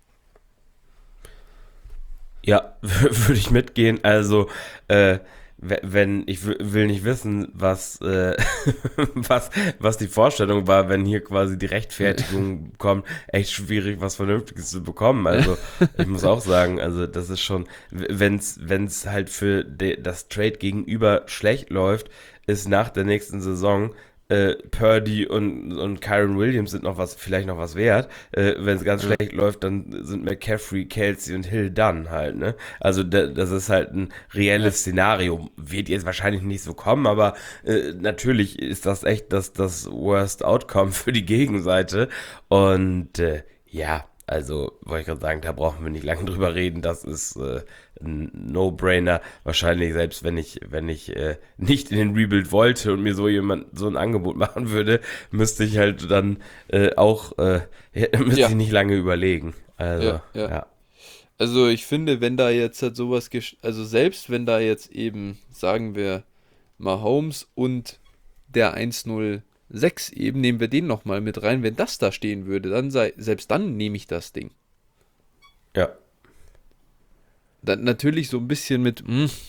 Ja, würde ich mitgehen. Also, wenn ich will nicht wissen, was die Vorstellung war, wenn hier quasi die Rechtfertigung kommt, echt schwierig, was Vernünftiges zu bekommen. Also ich muss auch sagen, also das ist schon, wenn's halt für das Trade gegenüber schlecht läuft, ist nach der nächsten Saison Purdy und Kyren Williams sind vielleicht noch was wert. Wenn es ganz schlecht läuft, dann sind McCaffrey, Kelce und Hill dann halt, ne? Also das ist halt ein reelles Szenario. Wird jetzt wahrscheinlich nicht so kommen, aber natürlich ist das echt das Worst Outcome für die Gegenseite. Und ja, also wollte ich gerade sagen, da brauchen wir nicht lange drüber reden. Das ist ein No-Brainer. Wahrscheinlich selbst wenn ich nicht in den Rebuild wollte und mir so jemand so ein Angebot machen würde, müsste ich halt dann ich nicht lange überlegen. Also ja. Also ich finde, wenn da jetzt halt sowas, also selbst wenn da jetzt eben, sagen wir, Mahomes und der 106 eben, nehmen wir den nochmal mit rein, wenn das da stehen würde, dann selbst dann nehme ich das Ding. Ja. Dann natürlich so ein bisschen mit,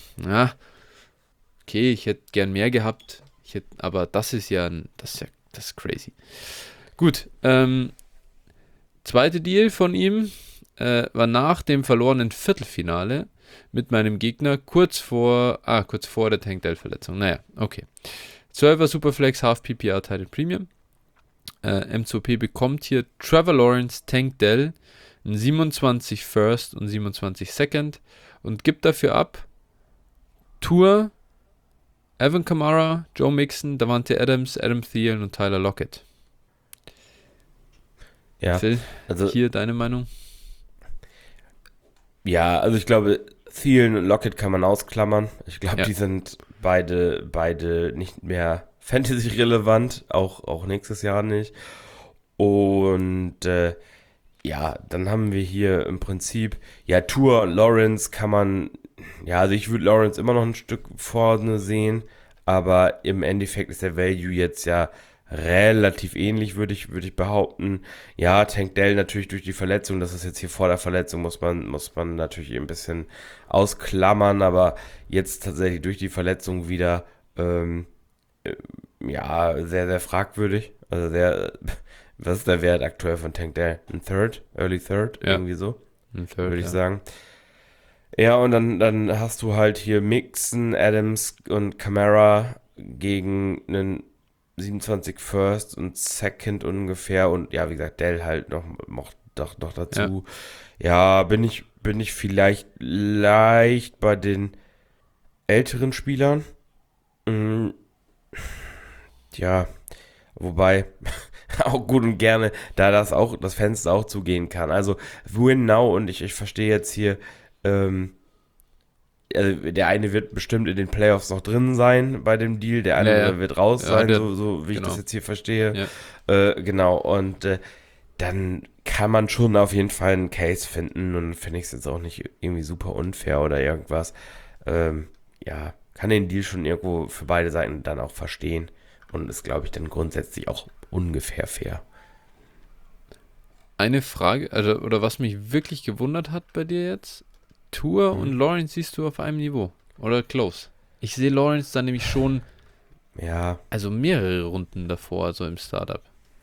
okay, ich hätte gern mehr gehabt, aber das ist crazy. Gut, zweite Deal von ihm war nach dem verlorenen Viertelfinale mit meinem Gegner kurz vor der Tank Dell-Verletzung. Naja, okay. 12er Superflex, Half PPR Title Premium. M2P bekommt hier Trevor Lawrence, Tank Dell, ein 27 First und 27 Second und gibt dafür ab Tour, Alvin Kamara, Joe Mixon, Davante Adams, Adam Thielen und Tyler Lockett. Ja, Phil, also hier deine Meinung? ja, also ich glaube, Thielen und Lockett kann man ausklammern. Ich glaube, Ja. die sind beide nicht mehr Fantasy-relevant, auch nächstes Jahr nicht. Und ja, dann haben wir hier im Prinzip, ja, Tour und Lawrence kann man, ja, also ich würde Lawrence immer noch ein Stück vorne sehen, aber im Endeffekt ist der Value jetzt ja relativ ähnlich, würde ich behaupten. Ja, Tank Dell natürlich durch die Verletzung, das ist jetzt hier vor der Verletzung, muss man natürlich ein bisschen ausklammern, aber jetzt tatsächlich durch die Verletzung wieder, äh, ja, sehr, sehr fragwürdig. Also was ist der Wert aktuell von Tank Dell? Ein Third? Early Third? Ja, Irgendwie so, ein Third, würde ich ja. sagen. Ja, und dann hast du halt hier Mixon, Adams und Kamara gegen einen 27 First und Second ungefähr und ja, wie gesagt, Dell halt noch Ja, dazu. Ja, bin ich vielleicht leicht bei den älteren Spielern. Mm, ja, wobei auch gut und gerne, da das Fenster auch zugehen kann. Also Win Now und ich verstehe jetzt hier, ähm, also der eine wird bestimmt in den Playoffs noch drin sein bei dem Deal, der ja, ja. andere wird raus Ja, sein, so wie ich das genau. jetzt hier verstehe. Ja. Genau, und dann kann man schon auf jeden Fall einen Case finden und finde ich es jetzt auch nicht irgendwie super unfair oder irgendwas. Ja, kann den Deal schon irgendwo für beide Seiten dann auch verstehen und ist, glaube ich, dann grundsätzlich auch ungefähr fair. Eine Frage, also, oder was mich wirklich gewundert hat bei dir jetzt, Tour und Hm? Lawrence siehst du auf einem Niveau. Oder close. Ich sehe Lawrence dann nämlich schon, Ja, also mehrere Runden davor, so im Startup.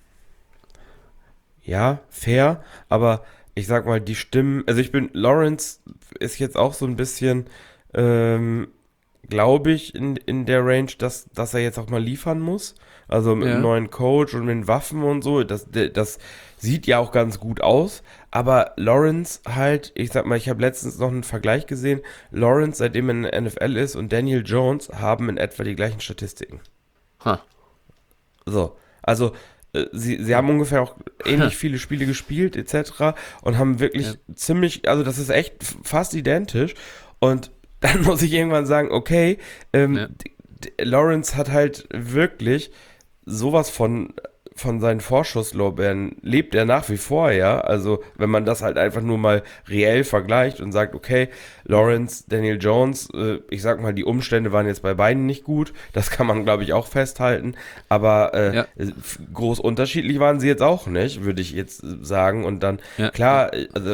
ja, fair, aber ich sag mal, die Stimmen, also Lawrence ist jetzt auch so ein bisschen, ähm, glaube ich, in der Range, dass er jetzt auch mal liefern muss. Also mit einem Ja, neuen Coach und mit den Waffen und so. Das sieht ja auch ganz gut aus. Aber Lawrence halt, ich sag mal, ich habe letztens noch einen Vergleich gesehen. Lawrence, seitdem er in der NFL ist, und Daniel Jones haben in etwa die gleichen Statistiken. ha. So, also sie haben ungefähr auch ähnlich viele Spiele gespielt etc. und haben Ja, wirklich ziemlich, also das ist echt fast identisch. Und dann muss ich irgendwann sagen, okay, ja, Lawrence hat halt wirklich sowas von seinen Vorschusslorbeeren lebt er nach wie vor, ja. Also, wenn man das halt einfach nur mal reell vergleicht und sagt, okay, Lawrence, Daniel Jones, ich sag mal, die Umstände waren jetzt bei beiden nicht gut, das kann man, glaube ich, auch festhalten, aber ja, groß unterschiedlich waren sie jetzt auch nicht, würde ich jetzt sagen. Und dann, ja, ja, klar, also,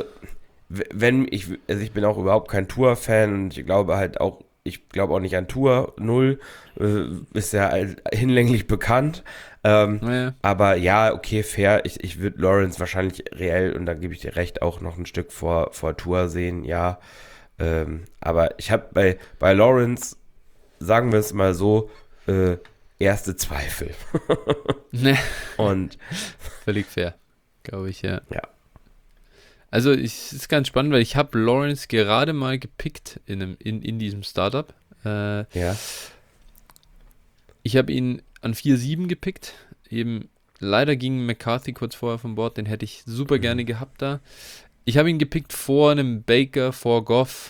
also ich bin auch überhaupt kein Tour-Fan und ich glaube auch nicht an Tour, null, ist ja hinlänglich bekannt. ja. Aber ja, okay, fair. Ich würde Lawrence wahrscheinlich reell, und da gebe ich dir recht, auch noch ein Stück vor Tour sehen, ja. Aber ich habe bei Lawrence, sagen wir es mal so, erste Zweifel. Ne, Und völlig fair, glaube ich, ja. ja, Also, es ist ganz spannend, weil ich habe Lawrence gerade mal gepickt in diesem Startup. Äh, ja. Ich habe ihn an 4-7 gepickt. Eben leider ging McCarthy kurz vorher von Bord. Den hätte ich super Mhm. gerne gehabt da. Ich habe ihn gepickt vor einem Baker, vor Goff.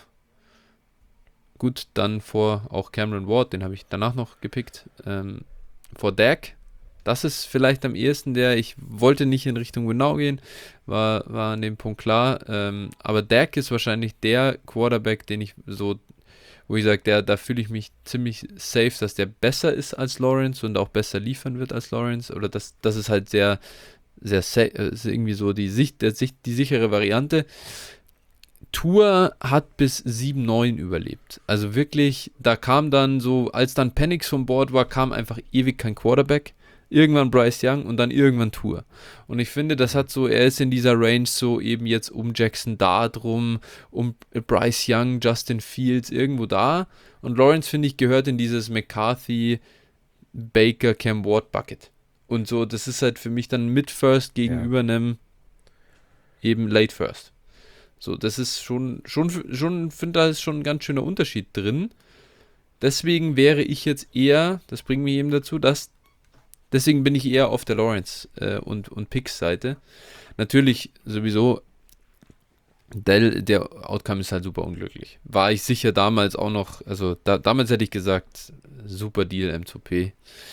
Gut, dann vor auch Cameron Ward. Den habe ich danach noch gepickt. Vor Dak. Das ist vielleicht am ehesten ich wollte nicht in Richtung Winnow gehen, war an dem Punkt klar. Aber Dak ist wahrscheinlich der Quarterback, den ich so, wo ich sage, da fühle ich mich ziemlich safe, dass der besser ist als Lawrence und auch besser liefern wird als Lawrence. Oder das ist halt sehr, sehr ist irgendwie so die sichere Variante. Tour hat bis 7-9 überlebt. Also wirklich, da kam dann so, als dann Penix von Bord war, kam einfach ewig kein Quarterback. Irgendwann Bryce Young und dann irgendwann Tour. Und ich finde, das hat so, er ist in dieser Range so eben jetzt um Jackson da drum, um Bryce Young, Justin Fields irgendwo da. Und Lawrence, finde ich, gehört in dieses McCarthy, Baker, Cam Ward Bucket. Und so, das ist halt für mich dann Mid-First Ja. gegenüber einem eben Late-First. So, das ist schon, finde da ist schon ein ganz schöner Unterschied drin. Deswegen wäre ich jetzt eher, das bringt mich eben dazu, deswegen bin ich eher auf der Lawrence und Picks Seite. Natürlich sowieso, der Outcome ist halt super unglücklich. War ich sicher damals auch noch, also damals hätte ich gesagt, super Deal M2P,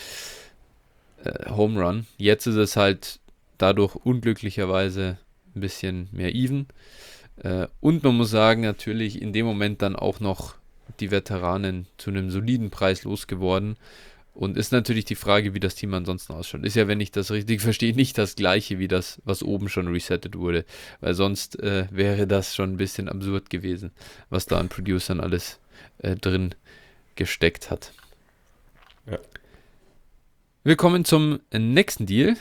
Home Run. Jetzt ist es halt dadurch unglücklicherweise ein bisschen mehr even. Und man muss sagen, natürlich in dem Moment dann auch noch die Veteranen zu einem soliden Preis losgeworden. Und ist natürlich die Frage, wie das Team ansonsten ausschaut. Ist ja, wenn ich das richtig verstehe, nicht das gleiche wie das, was oben schon resettet wurde. Weil sonst wäre das schon ein bisschen absurd gewesen, was da an Producern alles drin gesteckt hat. Ja. Wir kommen zum nächsten Deal.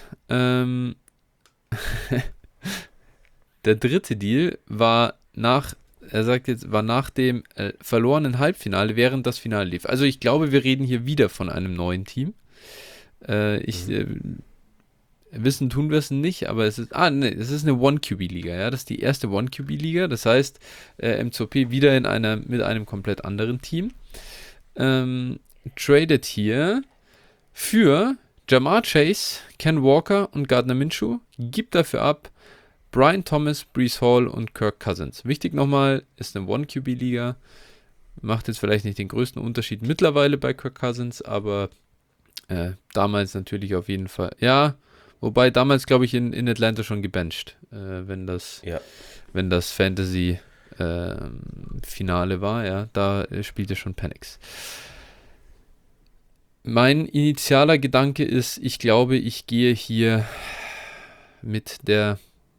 Der dritte Deal war nach dem verlorenen Halbfinale, während das Finale lief. Also ich glaube, wir reden hier wieder von einem neuen Team. Wissen tun wir es nicht, aber es ist eine One-QB-Liga, ja, das ist die erste One-QB-Liga, das heißt, M2P wieder mit einem komplett anderen Team. Tradet hier für Jamar Chase, Ken Walker und Gardner Minshew, gibt dafür ab Brian Thomas, Breece Hall und Kirk Cousins. Wichtig nochmal, ist eine One-QB-Liga, macht jetzt vielleicht nicht den größten Unterschied mittlerweile bei Kirk Cousins, aber damals natürlich auf jeden Fall, ja, wobei damals, glaube ich, in Atlanta schon gebencht, wenn das Fantasy-Finale war, ja, da spielte schon Penix. Mein initialer Gedanke ist, ich glaube, ich gehe hier mit der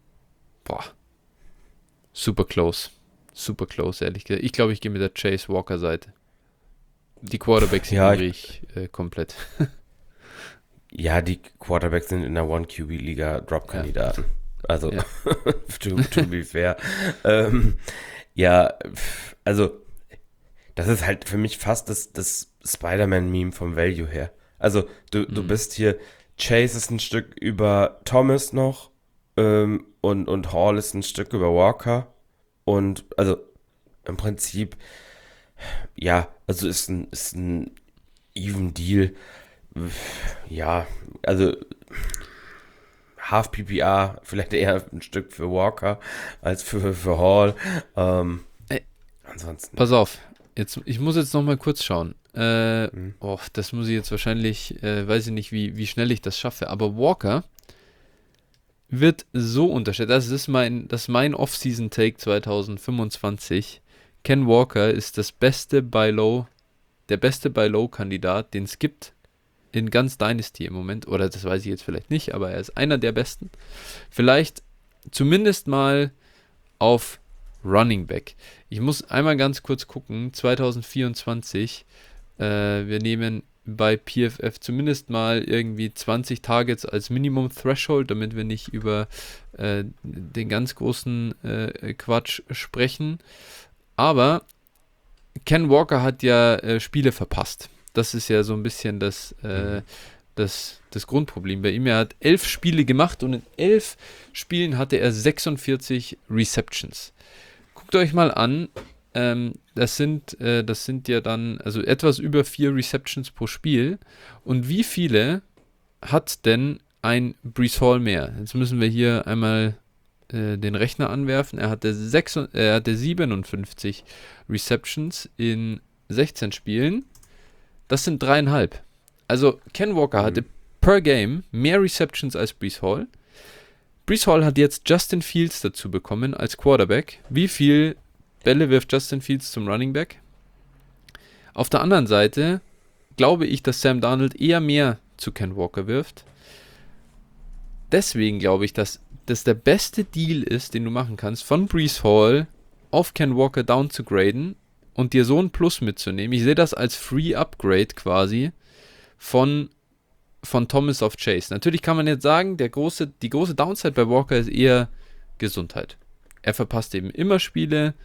super close, ehrlich gesagt. Ich glaube, ich gehe mit der Chase Walker Seite. Die Quarterbacks ignoriere ich komplett. Ja, die Quarterbacks sind in der One-QB-Liga Drop-Kandidaten. Ja. Also, ja. to be fair. Also, das ist halt für mich fast das Spider-Man-Meme vom Value her. Also, du bist hier, Chase ist ein Stück über Thomas noch und Hall ist ein Stück über Walker. Und, also, im Prinzip, ja, also ist ein even Deal. Ja, also Half PPR, vielleicht eher ein Stück für Walker als für Hall. Ansonsten. Pass auf, ich muss jetzt noch mal kurz schauen. Das muss ich jetzt wahrscheinlich, weiß ich nicht, wie schnell ich das schaffe, aber Walker wird so unterschätzt. Das ist mein Off-Season-Take 2025. Ken Walker ist der beste Buy-Low-Kandidat, den es gibt in ganz Dynasty im Moment, oder das weiß ich jetzt vielleicht nicht, aber er ist einer der besten. Vielleicht zumindest mal auf Running Back. Ich muss einmal ganz kurz gucken, 2024, wir nehmen bei PFF zumindest mal irgendwie 20 Targets als Minimum Threshold, damit wir nicht über den ganz großen Quatsch sprechen. Aber Ken Walker hat ja Spiele verpasst. Das ist ja so ein bisschen das Grundproblem bei ihm. Er hat 11 Spiele gemacht und in 11 Spielen hatte er 46 Receptions. Guckt euch mal an, das sind ja dann also etwas über 4 Receptions pro Spiel. Und wie viele hat denn ein Breece Hall mehr? Jetzt müssen wir hier einmal den Rechner anwerfen. Er hatte 57 Receptions in 16 Spielen. Das sind 3,5. Also Ken Walker hatte per Game mehr Receptions als Breece Hall. Breece Hall hat jetzt Justin Fields dazu bekommen als Quarterback. Wie viel Bälle wirft Justin Fields zum Running Back? Auf der anderen Seite glaube ich, dass Sam Darnold eher mehr zu Ken Walker wirft. Deswegen glaube ich, dass das der beste Deal ist, den du machen kannst, von Breece Hall auf Ken Walker down zu graden und dir so ein Plus mitzunehmen. Ich sehe das als Free Upgrade quasi von Thomas auf Chase. Natürlich kann man jetzt sagen, die große Downside bei Walker ist eher Gesundheit. Er verpasst eben immer Spiele.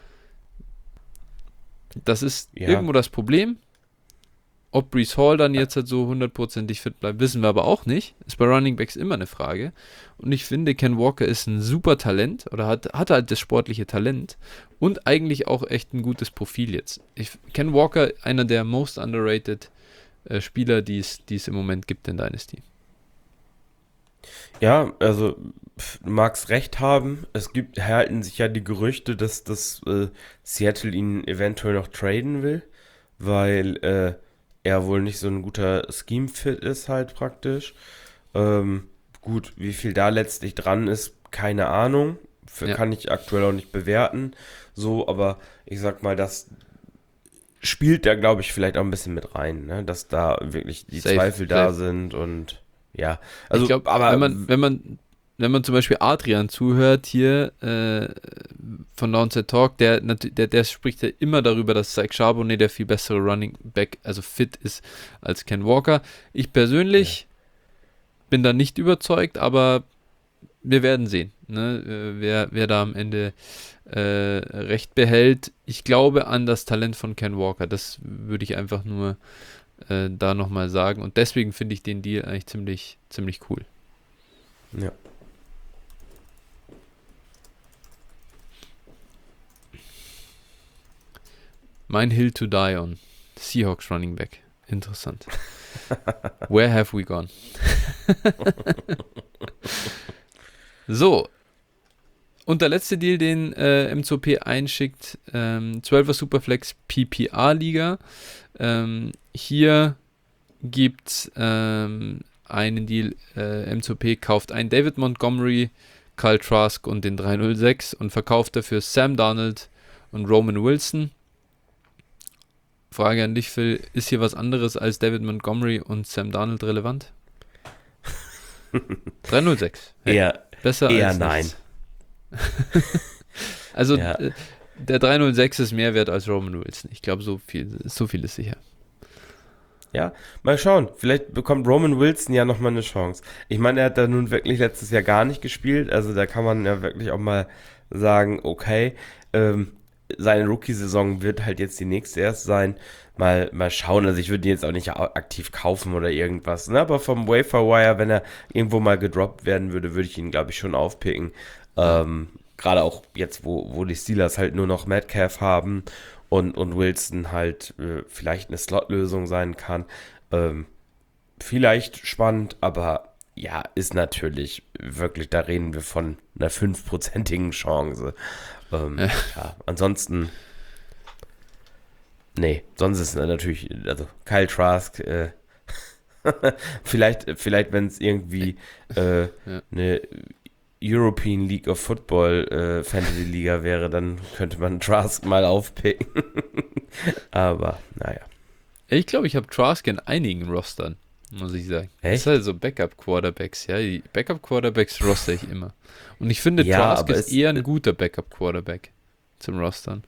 Das ist irgendwo das Problem. Ob Breece Hall dann jetzt halt so 100%ig fit bleibt, wissen wir aber auch nicht. Ist bei Running Backs immer eine Frage. Und ich finde, Ken Walker ist ein super Talent oder hat halt das sportliche Talent und eigentlich auch echt ein gutes Profil jetzt. Ken Walker, einer der most underrated Spieler, die es im Moment gibt in Dynasty. Ja, also du magst recht haben. Halten sich ja die Gerüchte, dass Seattle ihn eventuell noch traden will, weil er wohl nicht so ein guter Scheme-Fit ist halt praktisch. Gut, wie viel da letztlich dran ist, keine Ahnung. Kann ich aktuell auch nicht bewerten. So, aber ich sag mal, dass spielt da, glaube ich, vielleicht auch ein bisschen mit rein, ne? Dass da wirklich die Safe, Zweifel da safe. sind und ja, Ich also, glaube, aber wenn man zum Beispiel Adrian zuhört hier von Downset Talk, der spricht ja immer darüber, dass Zach Charbonnet der viel bessere Running Back, also fit ist als Ken Walker. Ich ja, persönlich bin da nicht überzeugt, aber wir werden sehen, ne? Wer da am Ende recht behält. Ich glaube an das Talent von Ken Walker. Das würde ich einfach nur da nochmal sagen. Und deswegen finde ich den Deal eigentlich ziemlich, ziemlich cool. ja. Mein Hill to die on. Seahawks Running Back. Interessant. Where have we gone? So, und der letzte Deal, den M2P einschickt, 12er Superflex PPR-Liga. Hier gibt es einen Deal, M2P kauft einen David Montgomery, Kyle Trask und den 306 und verkauft dafür Sam Darnold und Roman Wilson. Frage an dich, Phil, ist hier was anderes als David Montgomery und Sam Darnold relevant? 306. Hey, Eher, besser eher als nein. nichts. Also Ja, der 306 ist mehr wert als Roman Wilson. Ich glaube, so viel ist sicher. ja, mal schauen. Vielleicht bekommt Roman Wilson ja nochmal eine Chance. Ich meine, er hat da nun wirklich letztes Jahr gar nicht gespielt. Also da kann man ja wirklich auch mal sagen, okay, seine Rookie-Saison wird halt jetzt die nächste erst sein. Mal schauen. Also ich würde ihn jetzt auch nicht aktiv kaufen oder irgendwas. Ne? Aber vom Waiver-Wire, wenn er irgendwo mal gedroppt werden würde, würde ich ihn, glaube ich, schon aufpicken. Ja. Gerade auch jetzt, wo die Steelers halt nur noch Metcalf haben und Wilson halt vielleicht eine Slot-Lösung sein kann. Vielleicht spannend, aber ja, ist natürlich wirklich, da reden wir von einer 5%igen Chance. Ja. Ja, ansonsten, nee, sonst ist natürlich, also Kyle Trask, vielleicht wenn es irgendwie Ja. eine European League of Football Fantasy Liga wäre, dann könnte man Trask mal aufpicken. Aber naja. Ich glaube, ich habe Trask in einigen Rostern, muss ich sagen. Das ist Echt? halt so Backup-Quarterbacks, ja. Die Backup-Quarterbacks roster ich immer. Und ich finde, Ja, Trask aber ist eher ein guter Backup-Quarterback zum Rostern.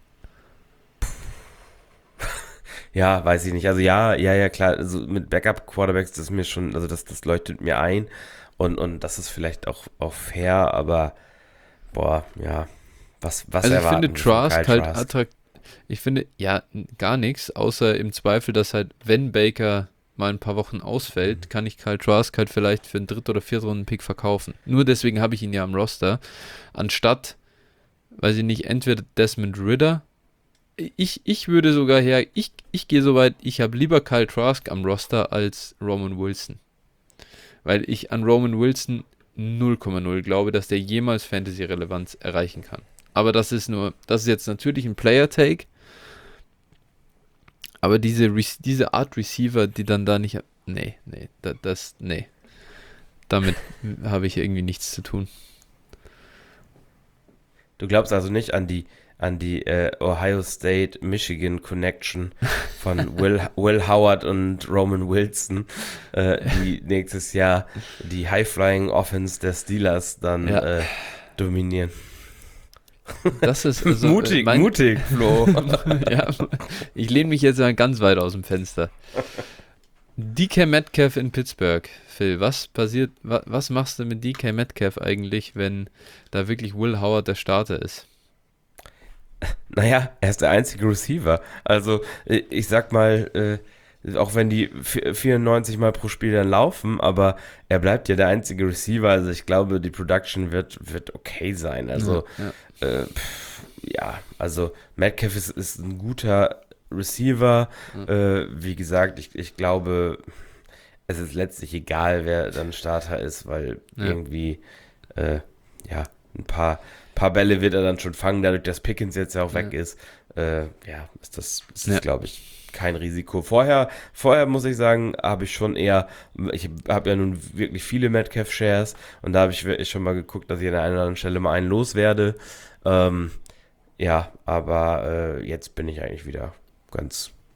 ja, weiß ich nicht. Also ja, klar. Also mit Backup Quarterbacks, das ist mir schon, also das leuchtet mir ein und das ist vielleicht auch fair, aber boah, ja, was Also ich finde erwarten wir von Kyle Trask halt Trask? attraktiv. Ich finde, ja, gar nichts, außer im Zweifel, dass halt, wenn Baker mal ein paar Wochen ausfällt, kann ich Kyle Trask halt vielleicht für einen Dritt- oder Viertrunden-Pick verkaufen. Nur deswegen habe ich ihn ja am Roster. Anstatt, weiß ich nicht, entweder Desmond Ridder. Ich würde sogar ich gehe so weit, ich habe lieber Kyle Trask am Roster als Roman Wilson. Weil ich an Roman Wilson 0,0 glaube, dass der jemals Fantasy-Relevanz erreichen kann. Aber das ist jetzt natürlich ein Player-Take, aber diese Art Receiver, die dann da nicht, nee, damit habe ich irgendwie nichts zu tun. Du glaubst also nicht an die Ohio State Michigan Connection von Will Howard und Roman Wilson, die nächstes Jahr die High-Flying Offense der Steelers dann Ja, dominieren. das ist also Mutig, Flo. ja, ich lehne mich jetzt mal ganz weit aus dem Fenster. DK Metcalf in Pittsburgh. Phil, was passiert, was machst du mit DK Metcalf eigentlich, wenn da wirklich Will Howard der Starter ist? Naja, er ist der einzige Receiver. Also, ich sag mal, auch wenn die 94 Mal pro Spiel dann laufen, aber er bleibt ja der einzige Receiver. Also, ich glaube, die Production wird okay sein. Also, Ja. ja, also Metcalf ist ein guter Receiver. Wie gesagt, ich glaube, es ist letztlich egal, wer dann Starter ist, weil Ja. irgendwie, ja, ein paar Bälle wird er dann schon fangen, dadurch, dass Pickens jetzt ja auch weg ist. Ja, ist Ja. glaube ich, kein Risiko. Vorher muss ich sagen, habe ich schon eher, ich habe ja nun wirklich viele Metcalf-Shares und da habe ich wirklich schon mal geguckt, dass ich an der einen oder anderen Stelle mal einen loswerde. Ja, aber jetzt bin ich eigentlich wieder ganz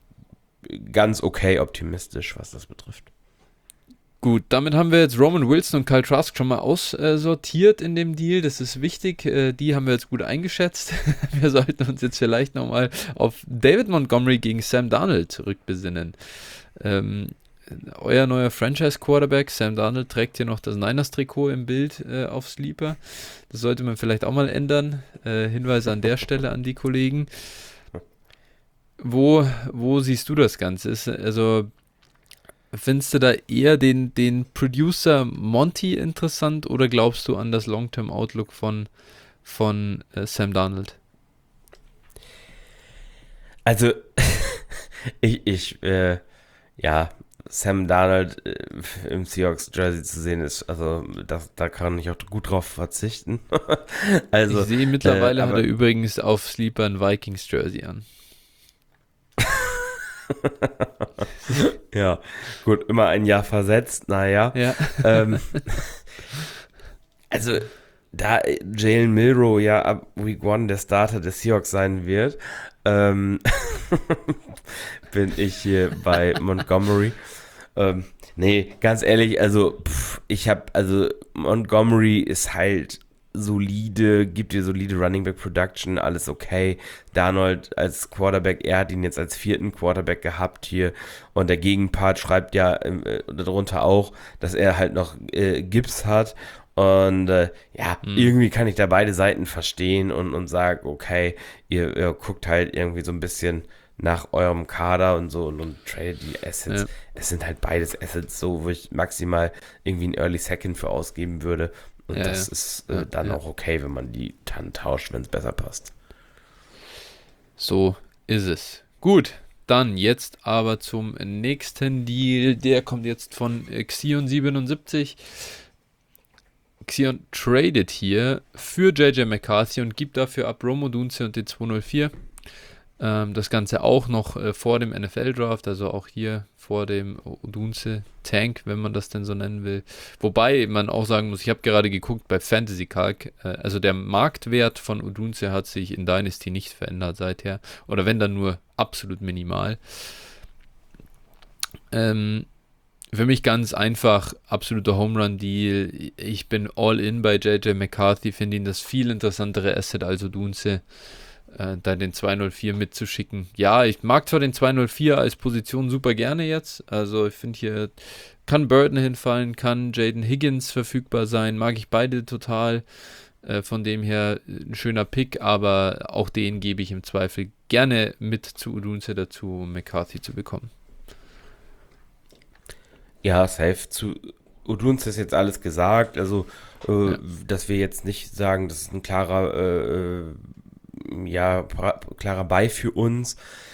ganz okay optimistisch, was das betrifft. Gut, damit haben wir jetzt Roman Wilson und Kyle Trask schon mal aussortiert in dem Deal. Das ist wichtig. Die haben wir jetzt gut eingeschätzt. Wir sollten uns jetzt vielleicht nochmal auf David Montgomery gegen Sam Darnold zurückbesinnen. Euer neuer Franchise-Quarterback, Sam Darnold, trägt hier noch das Niners-Trikot im Bild auf Sleeper. Das sollte man vielleicht auch mal ändern. Hinweise an der Stelle an die Kollegen. Wo siehst du das Ganze? Findest du da eher den Producer Monty interessant oder glaubst du an das Long-Term-Outlook von Sam Darnold? Also, Sam Darnold im Seahawks-Jersey zu sehen ist, also da kann ich auch gut drauf verzichten. Also, ich sehe mittlerweile hat er übrigens auf Sleeper ein Vikings-Jersey an. Ja, gut, immer ein Jahr versetzt, naja. Ja. Also, da Jalen Milroe ja ab Week 1 der Starter des Seahawks sein wird, bin ich hier bei Montgomery. Nee, ganz ehrlich, also Montgomery ist halt solide, gibt dir solide Running Back Production, alles okay. Darnold als Quarterback, er hat ihn jetzt als 4. Quarterback gehabt hier und der Gegenpart schreibt ja darunter auch, dass er halt noch Gibbs hat und irgendwie kann ich da beide Seiten verstehen und sage, okay, ihr guckt halt irgendwie so ein bisschen nach eurem Kader und so und tradet die Assets. Ja. Es sind halt beides Assets, so wo ich maximal irgendwie einen Early Second für ausgeben würde. Und das ist dann auch okay, wenn man die dann tauscht, wenn es besser passt. So ist es. Gut, dann jetzt aber zum nächsten Deal. Der kommt jetzt von Xion77. Xion tradet hier für JJ McCarthy und gibt dafür ab Rome Odunze und den 204. Das Ganze auch noch vor dem NFL-Draft, also auch hier vor dem Odunze-Tank, wenn man das denn so nennen will. Wobei man auch sagen muss, ich habe gerade geguckt bei Fantasy Calc, also der Marktwert von Odunze hat sich in Dynasty nicht verändert seither. Oder wenn dann nur absolut minimal. Für mich ganz einfach, absoluter Home-Run-Deal. Ich bin all in bei JJ McCarthy, finde ihn das viel interessantere Asset als Odunze. Da den 204 mitzuschicken. Ja, ich mag zwar den 204 als Position super gerne jetzt, also ich finde hier kann Burton hinfallen, kann Jaden Higgins verfügbar sein, mag ich beide total, von dem her ein schöner Pick, aber auch den gebe ich im Zweifel gerne mit zu Odunze dazu, um McCarthy zu bekommen. Ja, safe. Zu Odunze ist jetzt alles gesagt, also dass wir jetzt nicht sagen, das ist ein klarer Buy für uns.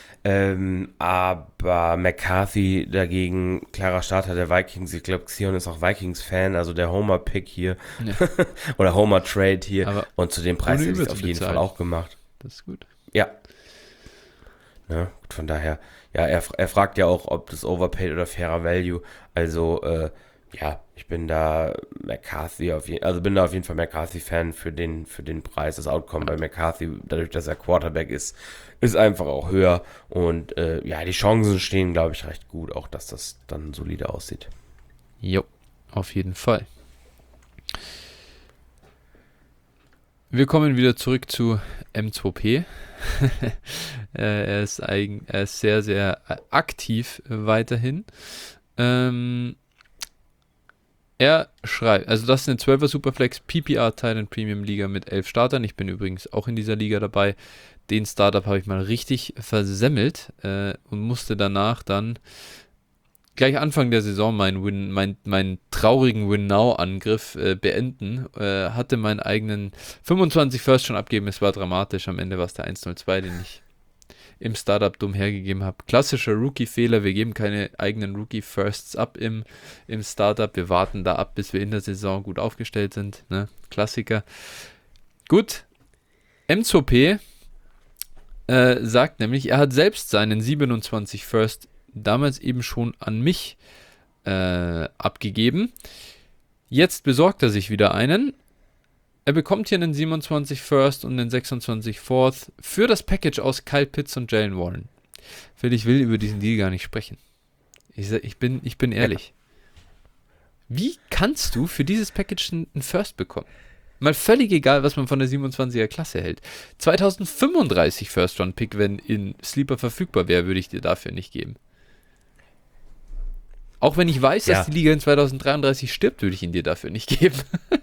Aber McCarthy dagegen, klarer Starter der Vikings. Ich glaube, Xion ist auch Vikings-Fan, also der Homer-Pick hier. Ja. Oder Homer-Trade hier. Aber und zu dem Preis hätte ich es auf jeden Fall auch gemacht. Das ist gut. Ja. Ja, von daher, ja, er fragt ja auch, ob das Overpaid oder fairer Value. Also, ich bin da auf jeden Fall McCarthy-Fan für den Preis. Das Outcome bei McCarthy, dadurch, dass er Quarterback ist einfach auch höher. Und die Chancen stehen, glaube ich, recht gut, auch dass das dann solide aussieht. Jo, auf jeden Fall. Wir kommen wieder zurück zu M2P. Er ist sehr, sehr aktiv weiterhin. Er schreibt, also das ist eine 12er Superflex PPR Titan Premium Liga mit 11 Startern. Ich bin übrigens auch in dieser Liga dabei. Den Startup habe ich mal richtig versemmelt und musste danach dann gleich Anfang der Saison meinen traurigen Win-Now-Angriff beenden. Hatte meinen eigenen 25 First schon abgeben. Es war dramatisch. Am Ende war es der 102, den ich im Startup dumm hergegeben habe. Klassischer Rookie-Fehler. Wir geben keine eigenen Rookie-Firsts ab im Startup. Wir warten da ab, bis wir in der Saison gut aufgestellt sind. Ne? Klassiker. Gut. M2P sagt nämlich, er hat selbst seinen 27 First damals eben schon an mich abgegeben. Jetzt besorgt er sich wieder einen. Er bekommt hier einen 27 First und einen 26 Fourth für das Package aus Kyle Pitts und Jalen Warren. Phil, ich will über diesen Deal gar nicht sprechen. Ich bin ehrlich. Wie kannst du für dieses Package einen First bekommen? Mal völlig egal, was man von der 27er Klasse hält. 2035 First-Round-Pick, wenn in Sleeper verfügbar wäre, würde ich dir dafür nicht geben. Auch wenn ich weiß, dass die Liga in 2033 stirbt, würde ich ihn dir dafür nicht geben.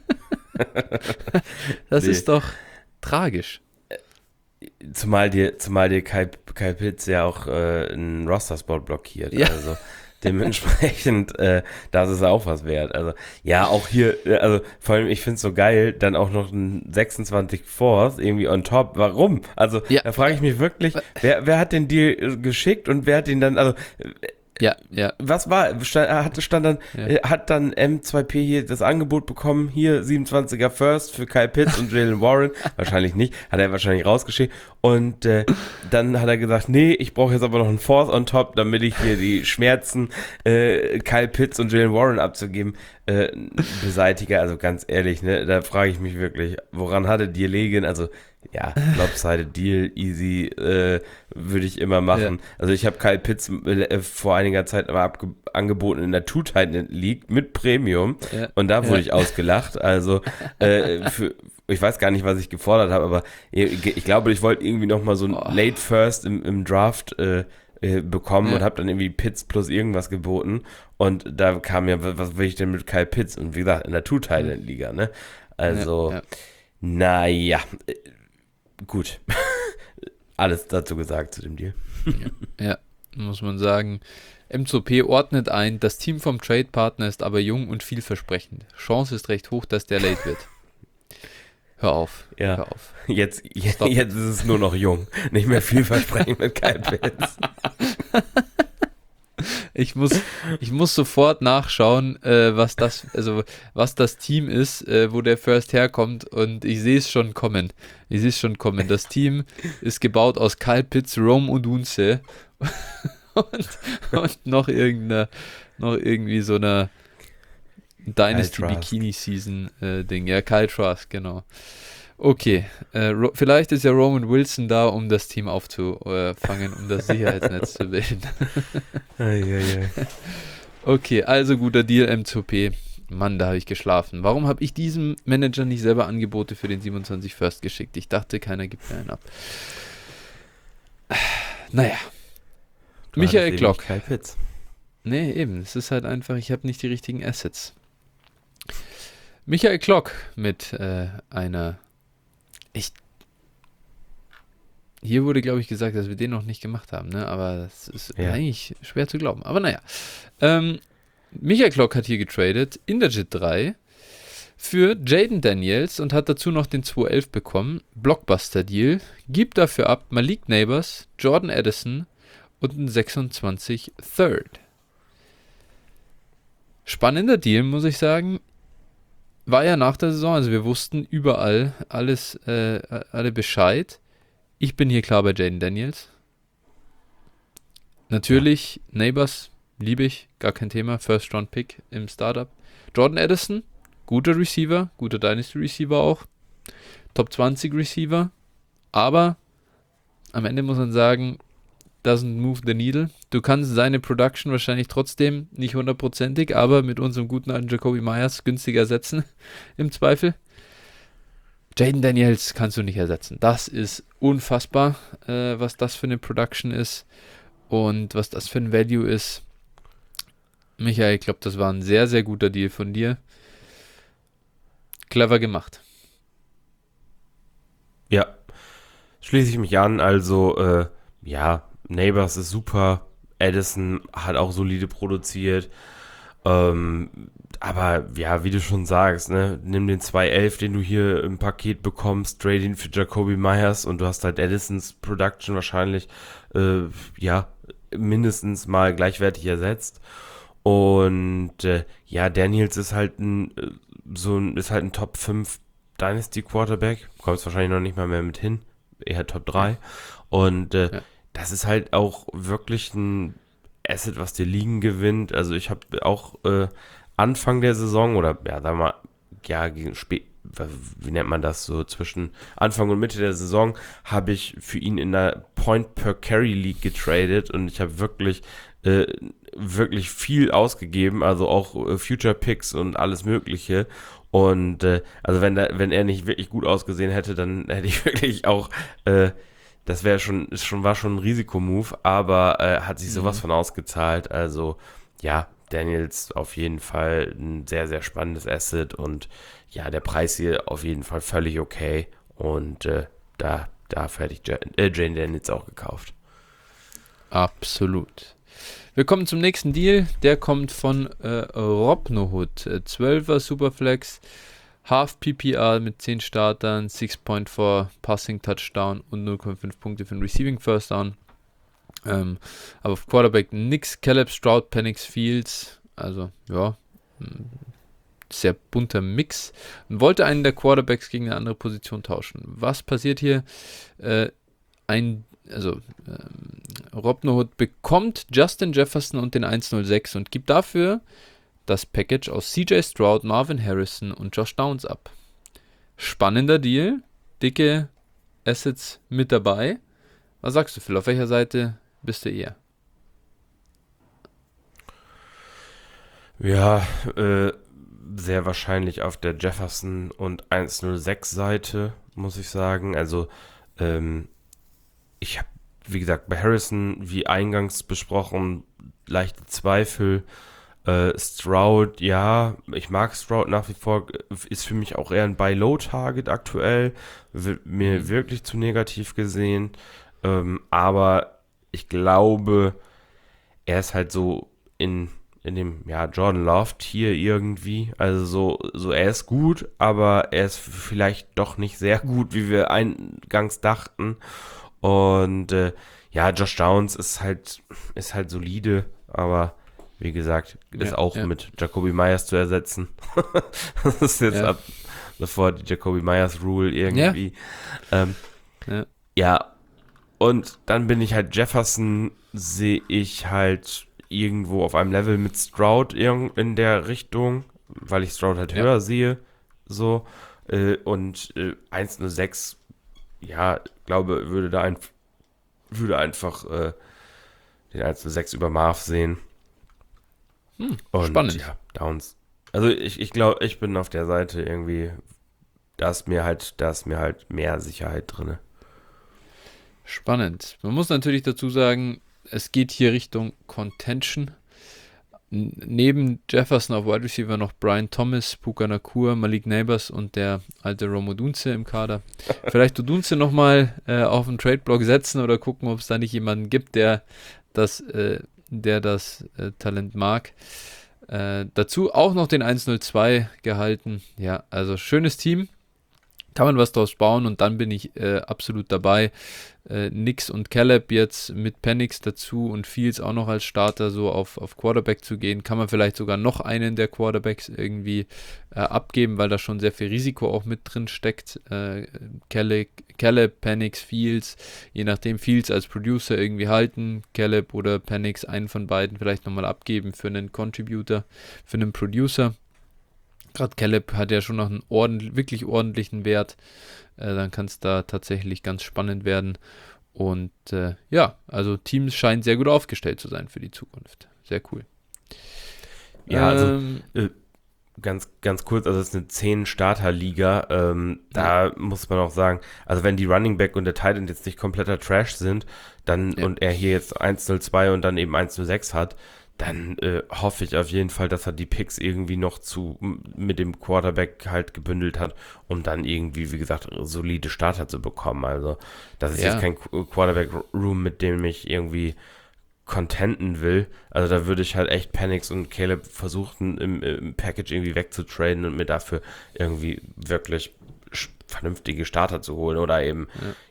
Das ist doch tragisch. Zumal dir Kyle Pitts ja auch einen Roster-Spot blockiert. Ja. Also dementsprechend, das ist auch was wert. Also ja, auch hier, also vor allem, ich finde es so geil, dann auch noch ein 26 Fourth irgendwie on top. Warum? Also da frage ich mich wirklich, wer hat den Deal geschickt und wer hat ihn dann, also Ja. was war, hat dann M2P hier das Angebot bekommen, hier 27er First für Kyle Pitts und Jalen Warren, wahrscheinlich nicht, hat er wahrscheinlich rausgeschickt und dann hat er gesagt, nee, ich brauche jetzt aber noch einen Fourth on top, damit ich hier die Schmerzen, Kyle Pitts und Jalen Warren abzugeben, beseitige. Also ganz ehrlich, ne, da frage ich mich wirklich, woran hatte die Legen, also ja, Lopsided Deal, easy, würde ich immer machen. Ja. Also ich habe Kyle Pitts vor einiger Zeit aber angeboten in der Two-Titan League mit Premium und da wurde ich ausgelacht. Also ich weiß gar nicht, was ich gefordert habe, aber ich glaube, ich wollte irgendwie nochmal so ein Late First im Draft bekommen und habe dann irgendwie Pitts plus irgendwas geboten und da kam ja, was will ich denn mit Kyle Pitts? Und wie gesagt, in der Two-Titan Liga, ne? Also, naja, gut. Alles dazu gesagt zu dem Deal. Ja, muss man sagen. M2P ordnet ein, das Team vom Trade-Partner ist aber jung und vielversprechend. Chance ist recht hoch, dass der late wird. Hör auf. Jetzt ist es nur noch jung. Nicht mehr vielversprechend mit Kyle Pitts. Ich muss sofort nachschauen, was das Team ist, wo der First herkommt und ich sehe es schon kommen. Das Team ist gebaut aus Kyle Pitts, Rome Odunze und noch irgendwie so einer Dynasty Bikini Season Ding. Ja, Kyle Trask, genau. Okay, vielleicht ist ja Roman Wilson da, um das Team aufzufangen, um das Sicherheitsnetz zu bilden. Okay, also guter Deal, M2P. Mann, da habe ich geschlafen. Warum habe ich diesem Manager nicht selber Angebote für den 27 First geschickt? Ich dachte, keiner gibt mir einen ab. Naja. Michael Glock. Nee, eben. Es ist halt einfach, ich habe nicht die richtigen Assets. Michael Glock mit einer hier wurde, glaube ich, gesagt, dass wir den noch nicht gemacht haben, ne? Aber das ist eigentlich schwer zu glauben. Aber naja. Michael Glock hat hier getradet in der JIT 3 für Jaden Daniels und hat dazu noch den 211 bekommen. Blockbuster-Deal. Gibt dafür ab Malik Neighbors, Jordan Addison und einen 26 Third. Spannender Deal, muss ich sagen. War ja nach der Saison, also wir wussten überall alle Bescheid. Ich bin hier klar bei Jaden Daniels. Natürlich, Neighbors, liebe ich, gar kein Thema. First-Round-Pick im Startup. Jordan Addison, guter Receiver, guter Dynasty-Receiver auch. Top 20 Receiver. Aber am Ende muss man sagen, doesn't move the needle. Du kannst seine Production wahrscheinlich trotzdem nicht hundertprozentig, aber mit unserem guten alten Jacoby Myers günstiger ersetzen, im Zweifel. Jaden Daniels kannst du nicht ersetzen. Das ist unfassbar, was das für eine Production ist und was das für ein Value ist. Michael, ich glaube, das war ein sehr, sehr guter Deal von dir. Clever gemacht. Ja, schließe ich mich an. Also, Neighbors ist super. Addison hat auch solide produziert. Aber ja, wie du schon sagst, ne, nimm den 211, den du hier im Paket bekommst, trade ihn für Jacoby Myers und du hast halt Addisons Production wahrscheinlich mindestens mal gleichwertig ersetzt. Und Daniels ist halt ein Top 5 Dynasty Quarterback. Kommst wahrscheinlich noch nicht mal mehr mit hin. Eher Top 3. Und das ist halt auch wirklich ein Asset, was dir Ligen gewinnt. Also ich habe auch Anfang der Saison oder sagen wir mal, wie nennt man das, so zwischen Anfang und Mitte der Saison, habe ich für ihn in der Point-per-Carry-League getradet und ich habe wirklich viel ausgegeben, also auch Future Picks und alles Mögliche. Und also wenn er nicht wirklich gut ausgesehen hätte, dann hätte ich wirklich auch, das war schon ein Risikomove, aber hat sich sowas von ausgezahlt. Also ja, Daniels auf jeden Fall ein sehr, sehr spannendes Asset und ja, der Preis hier auf jeden Fall völlig okay. Und dafür hätte ich Jane Daniels auch gekauft. Absolut. Wir kommen zum nächsten Deal. Der kommt von Robnohood. 12er Superflex, Half PPR mit 10 Startern, 6.4 Passing Touchdown und 0,5 Punkte für den Receiving First Down. Aber auf Quarterback nix, Caleb, Stroud, Penix, Fields. Also, ja, sehr bunter Mix. Und wollte einen der Quarterbacks gegen eine andere Position tauschen. Was passiert hier? Robnohood bekommt Justin Jefferson und den 106 und gibt dafür das Package aus CJ Stroud, Marvin Harrison und Josh Downs ab. Spannender Deal, dicke Assets mit dabei. Was sagst du, Phil? Auf welcher Seite bist du eher? Ja, sehr wahrscheinlich auf der Jefferson und 106 Seite, muss ich sagen. Also, ich habe, wie gesagt, bei Harrison, wie eingangs besprochen, leichte Zweifel. Stroud, ja, ich mag Stroud nach wie vor, ist für mich auch eher ein Buy-Low-Target aktuell, wird mir wirklich zu negativ gesehen, aber ich glaube, er ist halt so in dem, ja, Jordan Love Tier irgendwie, also so er ist gut, aber er ist vielleicht doch nicht sehr gut, wie wir eingangs dachten und ja, Josh Downs ist halt solide, aber wie gesagt, ist auch mit Jacoby Myers zu ersetzen. Das ist jetzt ab sofort die Jacoby Myers Rule irgendwie. Ja, und dann bin ich halt Jefferson, sehe ich halt irgendwo auf einem Level mit Stroud in der Richtung, weil ich Stroud halt höher sehe. So. Und 106, ja, glaube, würde einfach den 106 über Marv sehen. Und spannend. Ja, Downs. Also ich glaube, ich bin auf der Seite irgendwie, da ist mir halt mehr Sicherheit drin. Spannend. Man muss natürlich dazu sagen, es geht hier Richtung Contention. Neben Jefferson auf Wide Receiver noch Brian Thomas, Puka Nacua, Malik Neighbors und der alte Rome Odunze im Kader. Vielleicht Odunze nochmal auf den Trade-Block setzen oder gucken, ob es da nicht jemanden gibt, der das Talent mag. Dazu auch noch den 102 gehalten. Ja, also schönes Team. Kann man was draus bauen und dann bin ich absolut dabei. Nix und Caleb jetzt mit Penix dazu und Fields auch noch als Starter so auf Quarterback zu gehen. Kann man vielleicht sogar noch einen der Quarterbacks irgendwie abgeben, weil da schon sehr viel Risiko auch mit drin steckt. Caleb, Penix, Fields, je nachdem Fields als Producer irgendwie halten, Caleb oder Penix, einen von beiden vielleicht nochmal abgeben für einen Contributor, für einen Producer. Gerade Caleb hat ja schon noch einen wirklich ordentlichen Wert. Dann kann es da tatsächlich ganz spannend werden. Und ja, also Teams scheinen sehr gut aufgestellt zu sein für die Zukunft. Sehr cool. Ja, also ganz kurz, also es ist eine 10-Starter-Liga. Da muss man auch sagen, also wenn die Running Back und der Tight End jetzt nicht kompletter Trash sind, dann und er hier jetzt 102 und dann eben 106 hat, dann hoffe ich auf jeden Fall, dass er die Picks irgendwie noch mit dem Quarterback halt gebündelt hat, um dann irgendwie, wie gesagt, solide Starter zu bekommen. Also das ist jetzt kein Quarterback-Room, mit dem ich irgendwie contenten will. Also da würde ich halt echt Penix und Caleb versuchen, im Package irgendwie wegzutraden und mir dafür irgendwie wirklich vernünftige Starter zu holen. Oder eben,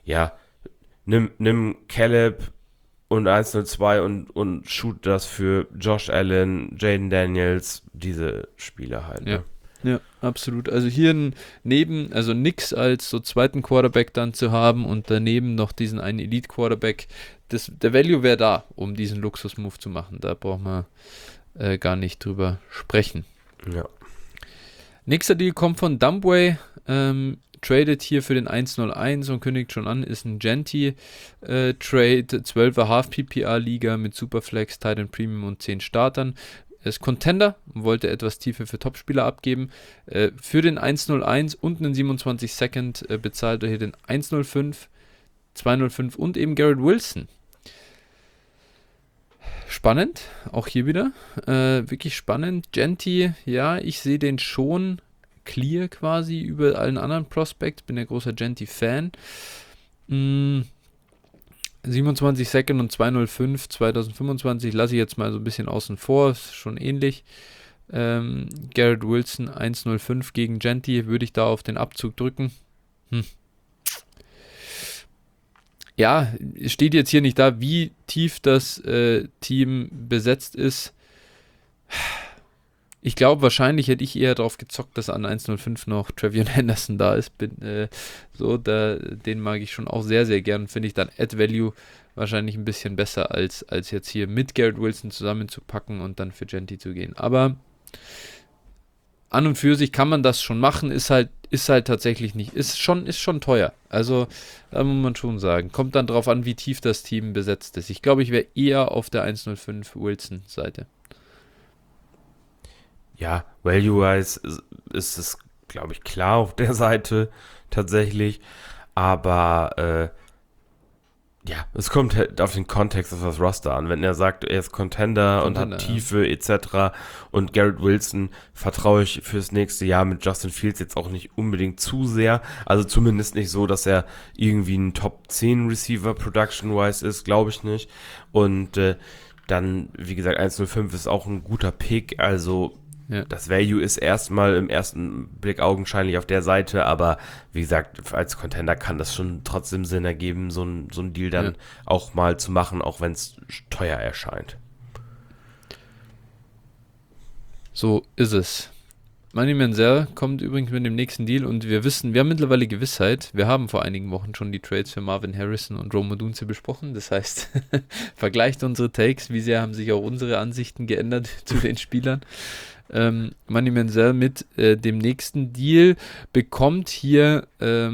nimm Caleb und 102 und shoot das für Josh Allen, Jaden Daniels, diese Spieler halt. Ne? Ja, absolut. Also hier also nix als so zweiten Quarterback dann zu haben und daneben noch diesen einen Elite-Quarterback. Der Value wäre da, um diesen Luxus-Move zu machen. Da braucht man gar nicht drüber sprechen. Ja. Nächster Deal kommt von Dumbway. tradet hier für den 101 und kündigt schon an, ist ein Genti-Trade, 12,5 PPR-Liga mit Superflex, Titan Premium und 10 Startern. Er ist Contender und wollte etwas Tiefe für Topspieler abgeben. Für den 101 und einen 27 Second bezahlt er hier den 105, 205 und eben Garrett Wilson. Spannend, auch hier wieder. Wirklich spannend. Genti, ja, ich sehe den schon clear quasi über allen anderen Prospects. Bin der großer Genti-Fan. 27 Second und 205 2025 lasse ich jetzt mal so ein bisschen außen vor. Ist schon ähnlich. Garrett Wilson 105 gegen Genti. Würde ich da auf den Abzug drücken? Ja, es steht jetzt hier nicht da, wie tief das Team besetzt ist. Ich glaube, wahrscheinlich hätte ich eher darauf gezockt, dass an 105 noch Travion Henderson da ist. Den mag ich schon auch sehr, sehr gern. Finde ich dann Add Value wahrscheinlich ein bisschen besser, als jetzt hier mit Garrett Wilson zusammenzupacken und dann für Genti zu gehen. Aber an und für sich kann man das schon machen, ist halt tatsächlich nicht, ist schon teuer. Also, da muss man schon sagen. Kommt dann drauf an, wie tief das Team besetzt ist. Ich glaube, ich wäre eher auf der 105 Wilson-Seite. Ja, Value-wise ist es, glaube ich, klar auf der Seite tatsächlich. Aber ja, es kommt halt auf den Kontext auf das Roster an. Wenn er sagt, er ist Contender und hat Tiefe etc. und Garrett Wilson vertraue ich fürs nächste Jahr mit Justin Fields jetzt auch nicht unbedingt zu sehr. Also zumindest nicht so, dass er irgendwie ein Top 10 Receiver Production-wise ist, glaube ich nicht. Und dann, wie gesagt, 105 ist auch ein guter Pick. Also ja. Das Value ist erstmal im ersten Blick augenscheinlich auf der Seite, aber wie gesagt, als Contender kann das schon trotzdem Sinn ergeben, so ein Deal dann auch mal zu machen, auch wenn es teuer erscheint. So ist es. Manny Manziel kommt übrigens mit dem nächsten Deal und wir haben mittlerweile Gewissheit, wir haben vor einigen Wochen schon die Trades für Marvin Harrison und Rome Odunze besprochen, das heißt, vergleicht unsere Takes, wie sehr haben sich auch unsere Ansichten geändert zu den Spielern. Manny Manziel mit dem nächsten Deal bekommt hier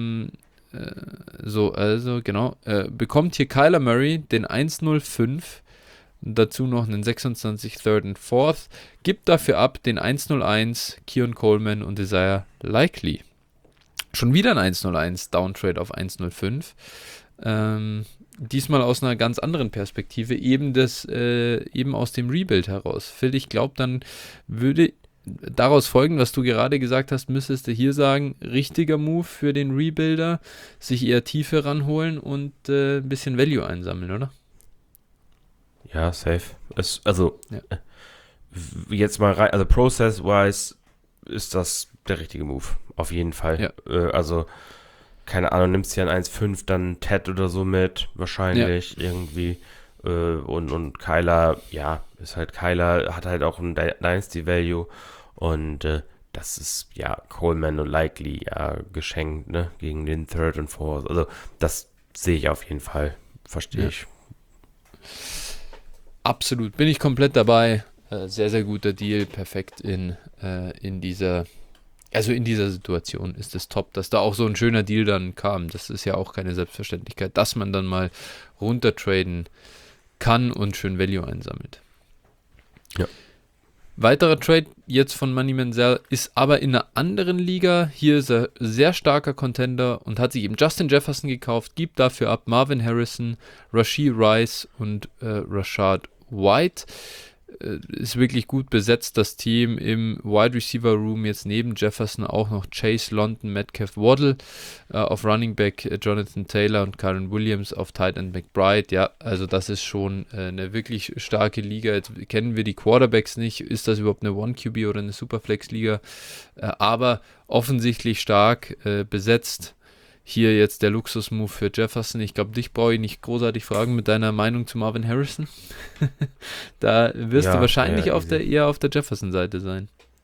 bekommt hier Kyler Murray den 105, dazu noch einen 26 Third and Fourth, gibt dafür ab den 101 Keon Coleman und Isaiah Likely. Schon wieder ein 101 Downtrade auf 105. Diesmal aus einer ganz anderen Perspektive, eben aus dem Rebuild heraus. Phil, ich glaube, dann würde daraus folgen, was du gerade gesagt hast, müsstest du hier sagen, richtiger Move für den Rebuilder, sich eher Tiefe ranholen und ein bisschen Value einsammeln, oder? Ja, safe. Jetzt mal rein, also process-wise ist das der richtige Move, auf jeden Fall. Ja. Keine Ahnung, nimmst dir ein 1,5, dann Ted oder so mit, wahrscheinlich irgendwie. Und Kyler, ja, ist halt Kyler, hat halt auch ein Dynasty-Value und das ist, ja, Coleman und Likely, ja, geschenkt, ne, gegen den Third und Fourth. Also, das sehe ich auf jeden Fall, verstehe ich. Absolut, bin ich komplett dabei. Sehr, sehr guter Deal, perfekt in dieser Situation ist es top, dass da auch so ein schöner Deal dann kam. Das ist ja auch keine Selbstverständlichkeit, dass man dann mal runtertraden kann und schön Value einsammelt. Ja. Weiterer Trade jetzt von Manny Manziel ist aber in einer anderen Liga. Hier ist er sehr starker Contender und hat sich eben Justin Jefferson gekauft, gibt dafür ab Marvin Harrison, Rashee Rice und Rashad White. Ist wirklich gut besetzt, das Team im Wide Receiver Room, jetzt neben Jefferson auch noch Chase, London, Metcalf, Waddle, auf Running Back Jonathan Taylor und Karen Williams, auf Tight End McBride. Ja, also das ist schon eine wirklich starke Liga. Jetzt kennen wir die Quarterbacks nicht, ist das überhaupt eine One-QB oder eine Superflex-Liga, aber offensichtlich stark besetzt. Hier jetzt der Luxus-Move für Jefferson. Ich glaube, dich brauche ich nicht großartig fragen mit deiner Meinung zu Marvin Harrison. Da wirst du wahrscheinlich eher auf der Jefferson-Seite sein.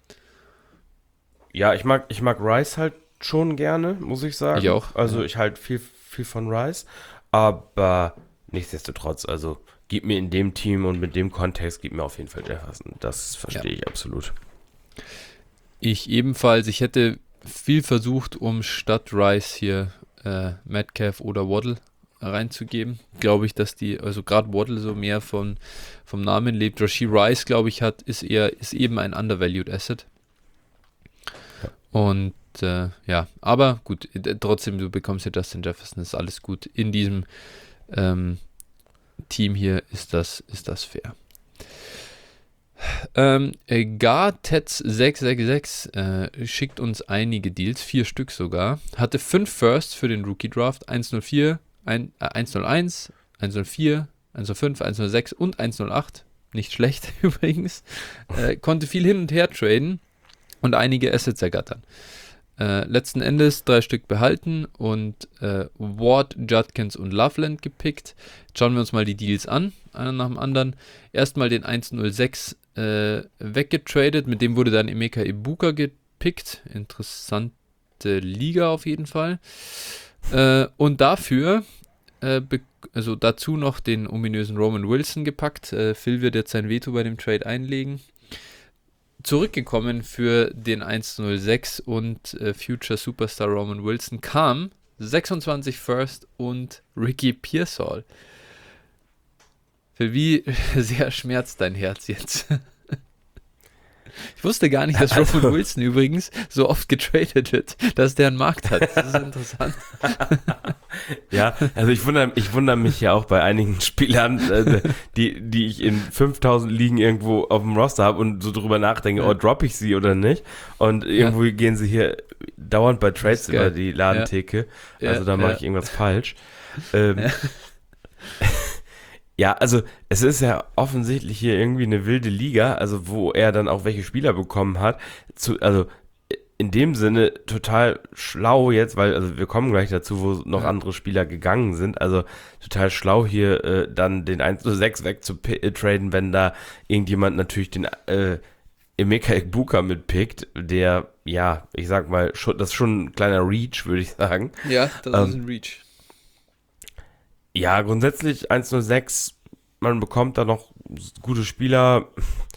Ja, ich mag Rice halt schon gerne, muss ich sagen. Ich auch. Also ich halte viel von Rice, aber nichtsdestotrotz, also gib mir in dem Team und mit dem Kontext, gib mir auf jeden Fall Jefferson. Das verstehe ich absolut. Ich ebenfalls. Ich hätte viel versucht, um statt Rice hier Metcalf oder Waddle reinzugeben. Glaube ich, dass also gerade Waddle so mehr vom Namen lebt. Rashee Rice, glaube ich, ist eben ein undervalued Asset. Und aber gut, trotzdem, du bekommst ja Justin Jefferson, ist alles gut. In diesem Team hier ist das fair. Gartets666 schickt uns einige Deals, 4 Stück sogar. Hatte 5 Firsts für den Rookie Draft, 104, 101, 104, 105, 106 und 108. Nicht schlecht übrigens. Konnte viel hin und her traden und einige Assets ergattern. Letzten Endes 3 Stück behalten und Ward, Judkins und Loveland gepickt. Schauen wir uns mal die Deals an, einer nach dem anderen. Erstmal den 106 weggetradet, mit dem wurde dann Emeka Ibuka gepickt. Interessante Liga auf jeden Fall. Und dafür, also dazu noch den ominösen Roman Wilson gepackt. Phil wird jetzt sein Veto bei dem Trade einlegen. Zurückgekommen für den 106 und Future Superstar Roman Wilson kam 26 First und Ricky Pearsall. Für wie sehr schmerzt dein Herz jetzt? Ich wusste gar nicht, dass Roman Wilson übrigens so oft getradet wird, dass der einen Markt hat. Das ist interessant. Ja, also ich wundere mich ja auch bei einigen Spielern, die ich in 5000 Ligen irgendwo auf dem Roster habe und so drüber nachdenke, droppe ich sie oder nicht? Und irgendwo gehen sie hier dauernd bei Trades über die Ladentheke. Ja. Also da mache ich irgendwas falsch. Ja, also es ist ja offensichtlich hier irgendwie eine wilde Liga, also wo er dann auch welche Spieler bekommen hat. Also in dem Sinne total schlau jetzt, weil also wir kommen gleich dazu, wo noch andere Spieler gegangen sind. Also total schlau hier dann den 1-6 wegzutraden, wenn da irgendjemand natürlich den Emeka Ibuka mitpickt, der, ja, ich sag mal, das ist schon ein kleiner Reach, würde ich sagen. Ja, das ist ein Reach. Ja, grundsätzlich 1-0-6, man bekommt da noch gute Spieler.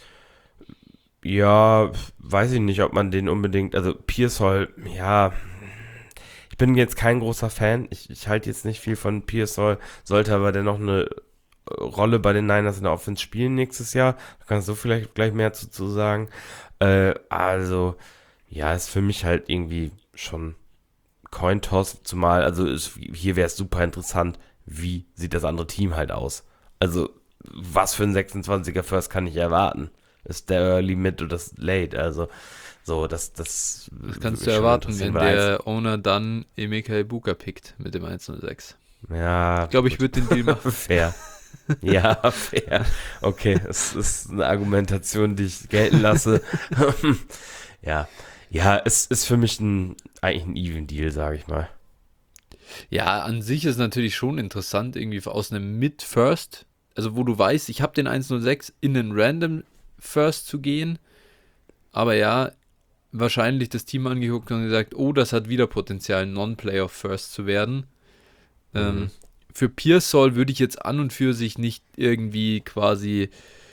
Ja, weiß ich nicht, ob man den unbedingt, also Pearsall, ja, ich bin jetzt kein großer Fan. Ich halte jetzt nicht viel von Pearsall, sollte aber dennoch eine Rolle bei den Niners in der Offense spielen nächstes Jahr. Da kannst du vielleicht gleich mehr zu sagen. Also, ja, ist für mich halt irgendwie schon Cointoss, zumal, also hier wäre es super interessant, wie sieht das andere Team halt aus? Also, was für ein 26er First kann ich erwarten? Ist der Early, Mid oder das Late? Also, so, das kannst du erwarten, wenn der Owner dann Emeka Ibuka pickt mit dem 106. Ja. Ich glaube, ich würde den Deal machen. Fair. Ja, fair. Okay, es ist eine Argumentation, die ich gelten lasse. Ja, es ist für mich eigentlich ein Even-Deal, sage ich mal. Ja, an sich ist natürlich schon interessant, irgendwie aus einem Mid-First, also wo du weißt, ich habe den 106 in einen Random First zu gehen, aber ja, wahrscheinlich das Team angeguckt und gesagt, oh, das hat wieder Potenzial, Non-Playoff First zu werden. Für Pearsall würde ich jetzt an und für sich nicht irgendwie quasi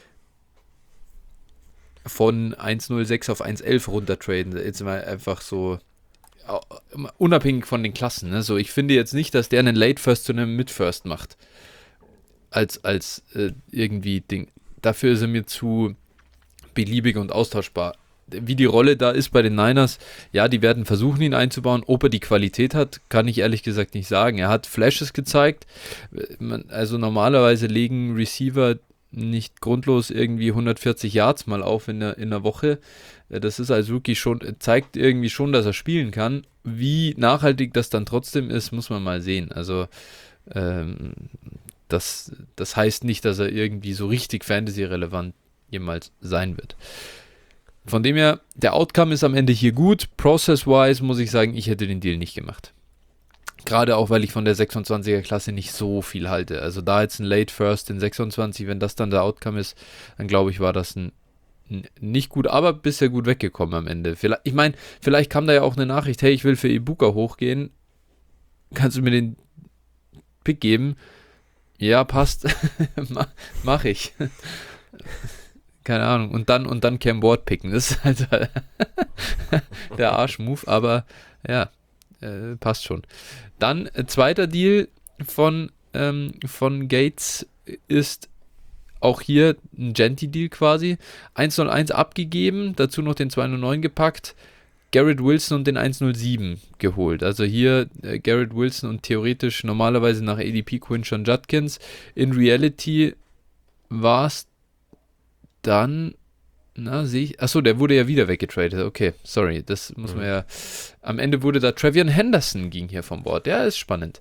von 1,06 auf 1,11 runtertraden. Jetzt mal einfach so unabhängig von den Klassen. Ne? So, ich finde jetzt nicht, dass der einen Late First zu einem Mid First macht. Als irgendwie Ding. Dafür ist er mir zu beliebig und austauschbar. Wie die Rolle da ist bei den Niners, ja, die werden versuchen, ihn einzubauen. Ob er die Qualität hat, kann ich ehrlich gesagt nicht sagen. Er hat Flashes gezeigt. Also normalerweise legen Receiver nicht grundlos irgendwie 140 Yards mal auf in der Woche. Das ist als Rookie schon, zeigt irgendwie schon, dass er spielen kann. Wie nachhaltig das dann trotzdem ist, muss man mal sehen. Also das heißt nicht, dass er irgendwie so richtig Fantasy-relevant jemals sein wird. Von dem her, der Outcome ist am Ende hier gut. Process-wise muss ich sagen, ich hätte den Deal nicht gemacht. Gerade auch, weil ich von der 26er-Klasse nicht so viel halte. Also da jetzt ein Late First in 26, wenn das dann der Outcome ist, dann glaube ich, war das nicht gut, aber bisher gut weggekommen am Ende. Vielleicht kam da ja auch eine Nachricht, hey, ich will für Ibuka hochgehen. Kannst du mir den Pick geben? Ja, passt. Mach ich. keine Ahnung. Und dann Cam Ward picken. Das ist halt der Arsch-Move, aber ja, passt schon. Dann zweiter Deal von Gates ist auch hier ein Genty-Deal quasi. 101 abgegeben, dazu noch den 209 gepackt, Garrett Wilson und den 107 geholt. Also hier Garrett Wilson und theoretisch normalerweise nach ADP Quinshon Judkins. In Reality war es dann, sehe ich, achso, der wurde ja wieder weggetradet. Okay, sorry, das muss man ja, am Ende wurde da Travion Henderson ging hier vom Board. Ja, ist spannend.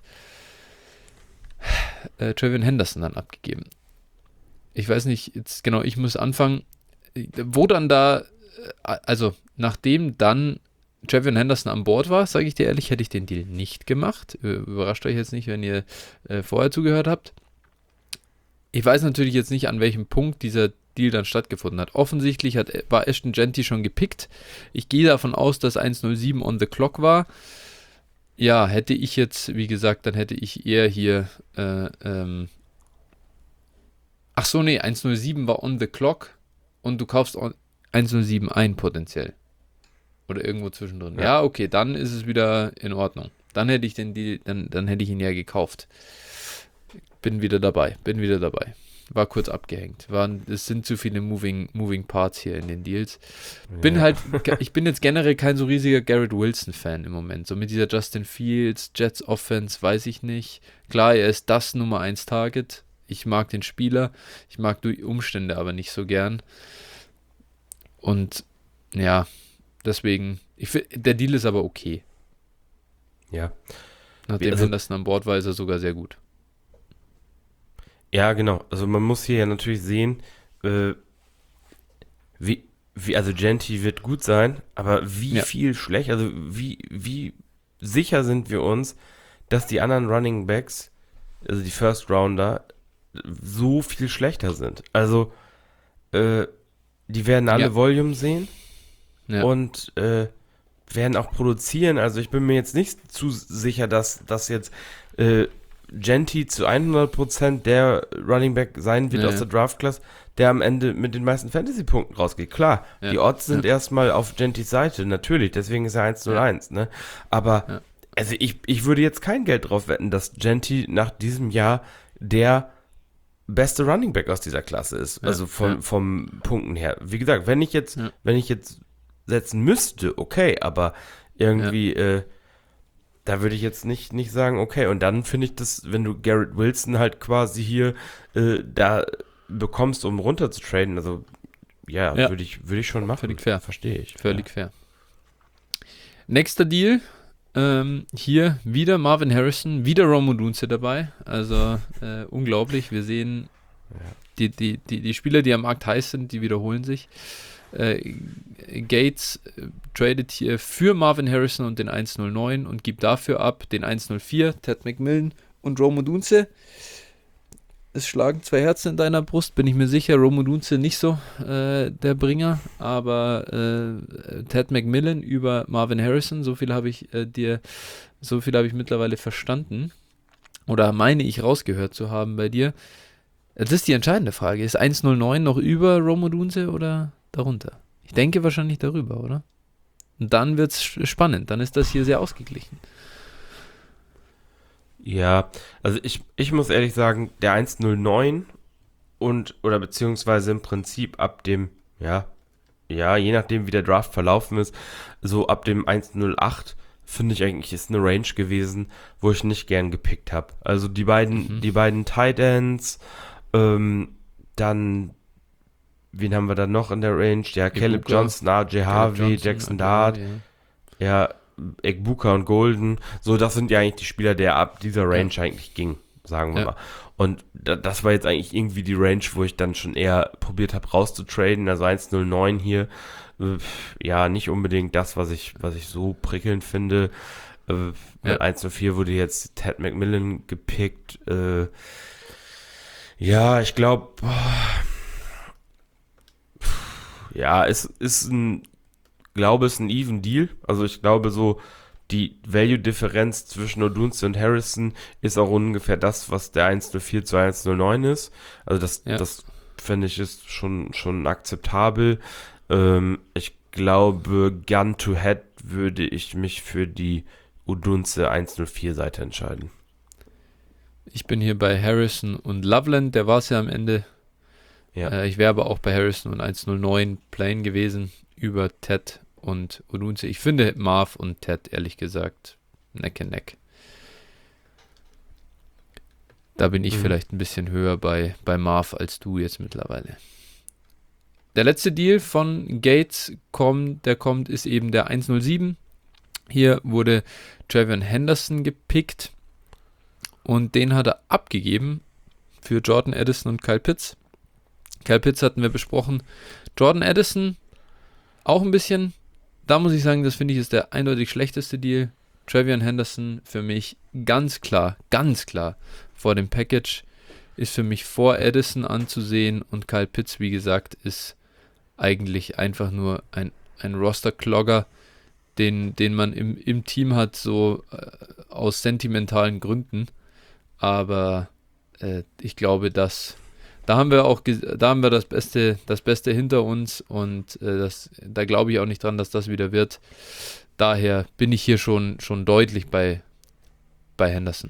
Travion Henderson dann abgegeben. Ich weiß nicht, jetzt genau, ich muss anfangen, wo dann da, also nachdem dann Travion Henderson an Bord war, sage ich dir ehrlich, hätte ich den Deal nicht gemacht. Überrascht euch jetzt nicht, wenn ihr vorher zugehört habt. Ich weiß natürlich jetzt nicht, an welchem Punkt dieser Deal dann stattgefunden hat. Offensichtlich war Ashton Genty schon gepickt. Ich gehe davon aus, dass 107 on the clock war. Ja, hätte ich jetzt, wie gesagt, dann hätte ich eher hier 107 war on the clock und du kaufst 107 ein potenziell. Oder irgendwo zwischendrin. Ja, okay, dann ist es wieder in Ordnung. Dann hätte ich den Deal, dann hätte ich ihn ja gekauft. Bin wieder dabei. War kurz abgehängt. Es sind zu viele Moving Parts hier in den Deals. Ich bin jetzt generell kein so riesiger Garrett Wilson-Fan im Moment. So mit dieser Justin Fields, Jets Offense, weiß ich nicht. Klar, er ist das Nummer 1 Target. Ich mag den Spieler. Ich mag die Umstände aber nicht so gern. Und ja, deswegen, der Deal ist aber okay. Ja. Nachdem Henderson an Bord war, ist er sogar sehr gut. Ja, genau. Also man muss hier ja natürlich sehen, also Genty wird gut sein, aber wie viel schlecht, also wie sicher sind wir uns, dass die anderen Running Backs, also die First Rounder, so viel schlechter sind. Also die werden alle Volume sehen und werden auch produzieren. Also ich bin mir jetzt nicht zu sicher, dass das jetzt Genty zu 100% der Running Back sein wird aus der Draft-Class, der am Ende mit den meisten Fantasy-Punkten rausgeht. Klar, die Odds sind erstmal auf Gentys Seite, natürlich, deswegen ist er 1-0-1, ne? Aber also ich würde jetzt kein Geld drauf wetten, dass Genty nach diesem Jahr der beste Running Back aus dieser Klasse ist. Also vom Punkten her. Wie gesagt, wenn ich jetzt setzen müsste, okay, aber irgendwie da würde ich jetzt nicht sagen, okay, und dann finde ich das, wenn du Garrett Wilson halt quasi hier da bekommst, um runter zu traden, also würde ich schon machen. Völlig fair. Verstehe ich. Völlig fair. Nächster Deal, hier wieder Marvin Harrison, wieder Rome Odunze dabei, also unglaublich, wir sehen die Spieler, die am Markt heiß sind, die wiederholen sich. Gates tradet hier für Marvin Harrison und den 109 und gibt dafür ab den 104, Ted McMillan und Rome Odunze. Es schlagen 2 Herzen in deiner Brust, bin ich mir sicher. Rome Odunze nicht so der Bringer, aber Ted McMillan über Marvin Harrison, so viel habe ich mittlerweile verstanden oder meine ich rausgehört zu haben bei dir. Das ist die entscheidende Frage. Ist 109 noch über Rome Odunze oder darunter? Ich denke wahrscheinlich darüber, oder? Und dann wird es spannend. Dann ist das hier sehr ausgeglichen. Ja, also ich muss ehrlich sagen, der 109 oder beziehungsweise im Prinzip ab dem, je nachdem wie der Draft verlaufen ist, so ab dem 108 finde ich eigentlich ist eine Range gewesen, wo ich nicht gern gepickt habe. Also die beiden Tight Ends, dann wen haben wir da noch in der Range? Ja, Caleb Johnson, RJ Harvey, Jackson Dart, Egbuka und Golden. So, das sind ja eigentlich die Spieler, der ab dieser Range eigentlich ging, sagen wir mal. Und das war jetzt eigentlich irgendwie die Range, wo ich dann schon eher probiert habe rauszutraden. Also 1,09 hier, nicht unbedingt das, was ich so prickelnd finde. Mit 1,04 wurde jetzt Ted McMillan gepickt. Ich glaube, es ist ein Even Deal. Also ich glaube so, die Value-Differenz zwischen Odunze und Harrison ist auch ungefähr das, was der 1,04 zu 1,09 ist. Also das finde ich, ist schon akzeptabel. Ich glaube, Gun to Head würde ich mich für die Odunze 104-Seite entscheiden. Ich bin hier bei Harrison und Loveland, der war es ja am Ende. Ja. Ich wäre aber auch bei Harrison und 109 Plain gewesen, über Ted und Odunze. Ich finde Marv und Ted, ehrlich gesagt, Neck and Neck. Da bin ich vielleicht ein bisschen höher bei Marv als du jetzt mittlerweile. Der letzte Deal von Gates ist eben der 107. Hier wurde Travion Henderson gepickt und den hat er abgegeben für Jordan Addison und Kyle Pitts. Kyle Pitts hatten wir besprochen. Jordan Addison auch ein bisschen. Da muss ich sagen, das finde ich ist der eindeutig schlechteste Deal. Travion Henderson für mich ganz klar vor dem Package. Ist für mich vor Addison anzusehen und Kyle Pitts, wie gesagt, ist eigentlich einfach nur ein Roster-Clogger, den man im Team hat, so aus sentimentalen Gründen. Aber ich glaube, dass da haben wir das Beste hinter uns und da glaube ich auch nicht dran, dass das wieder wird. Daher bin ich hier schon deutlich bei Henderson.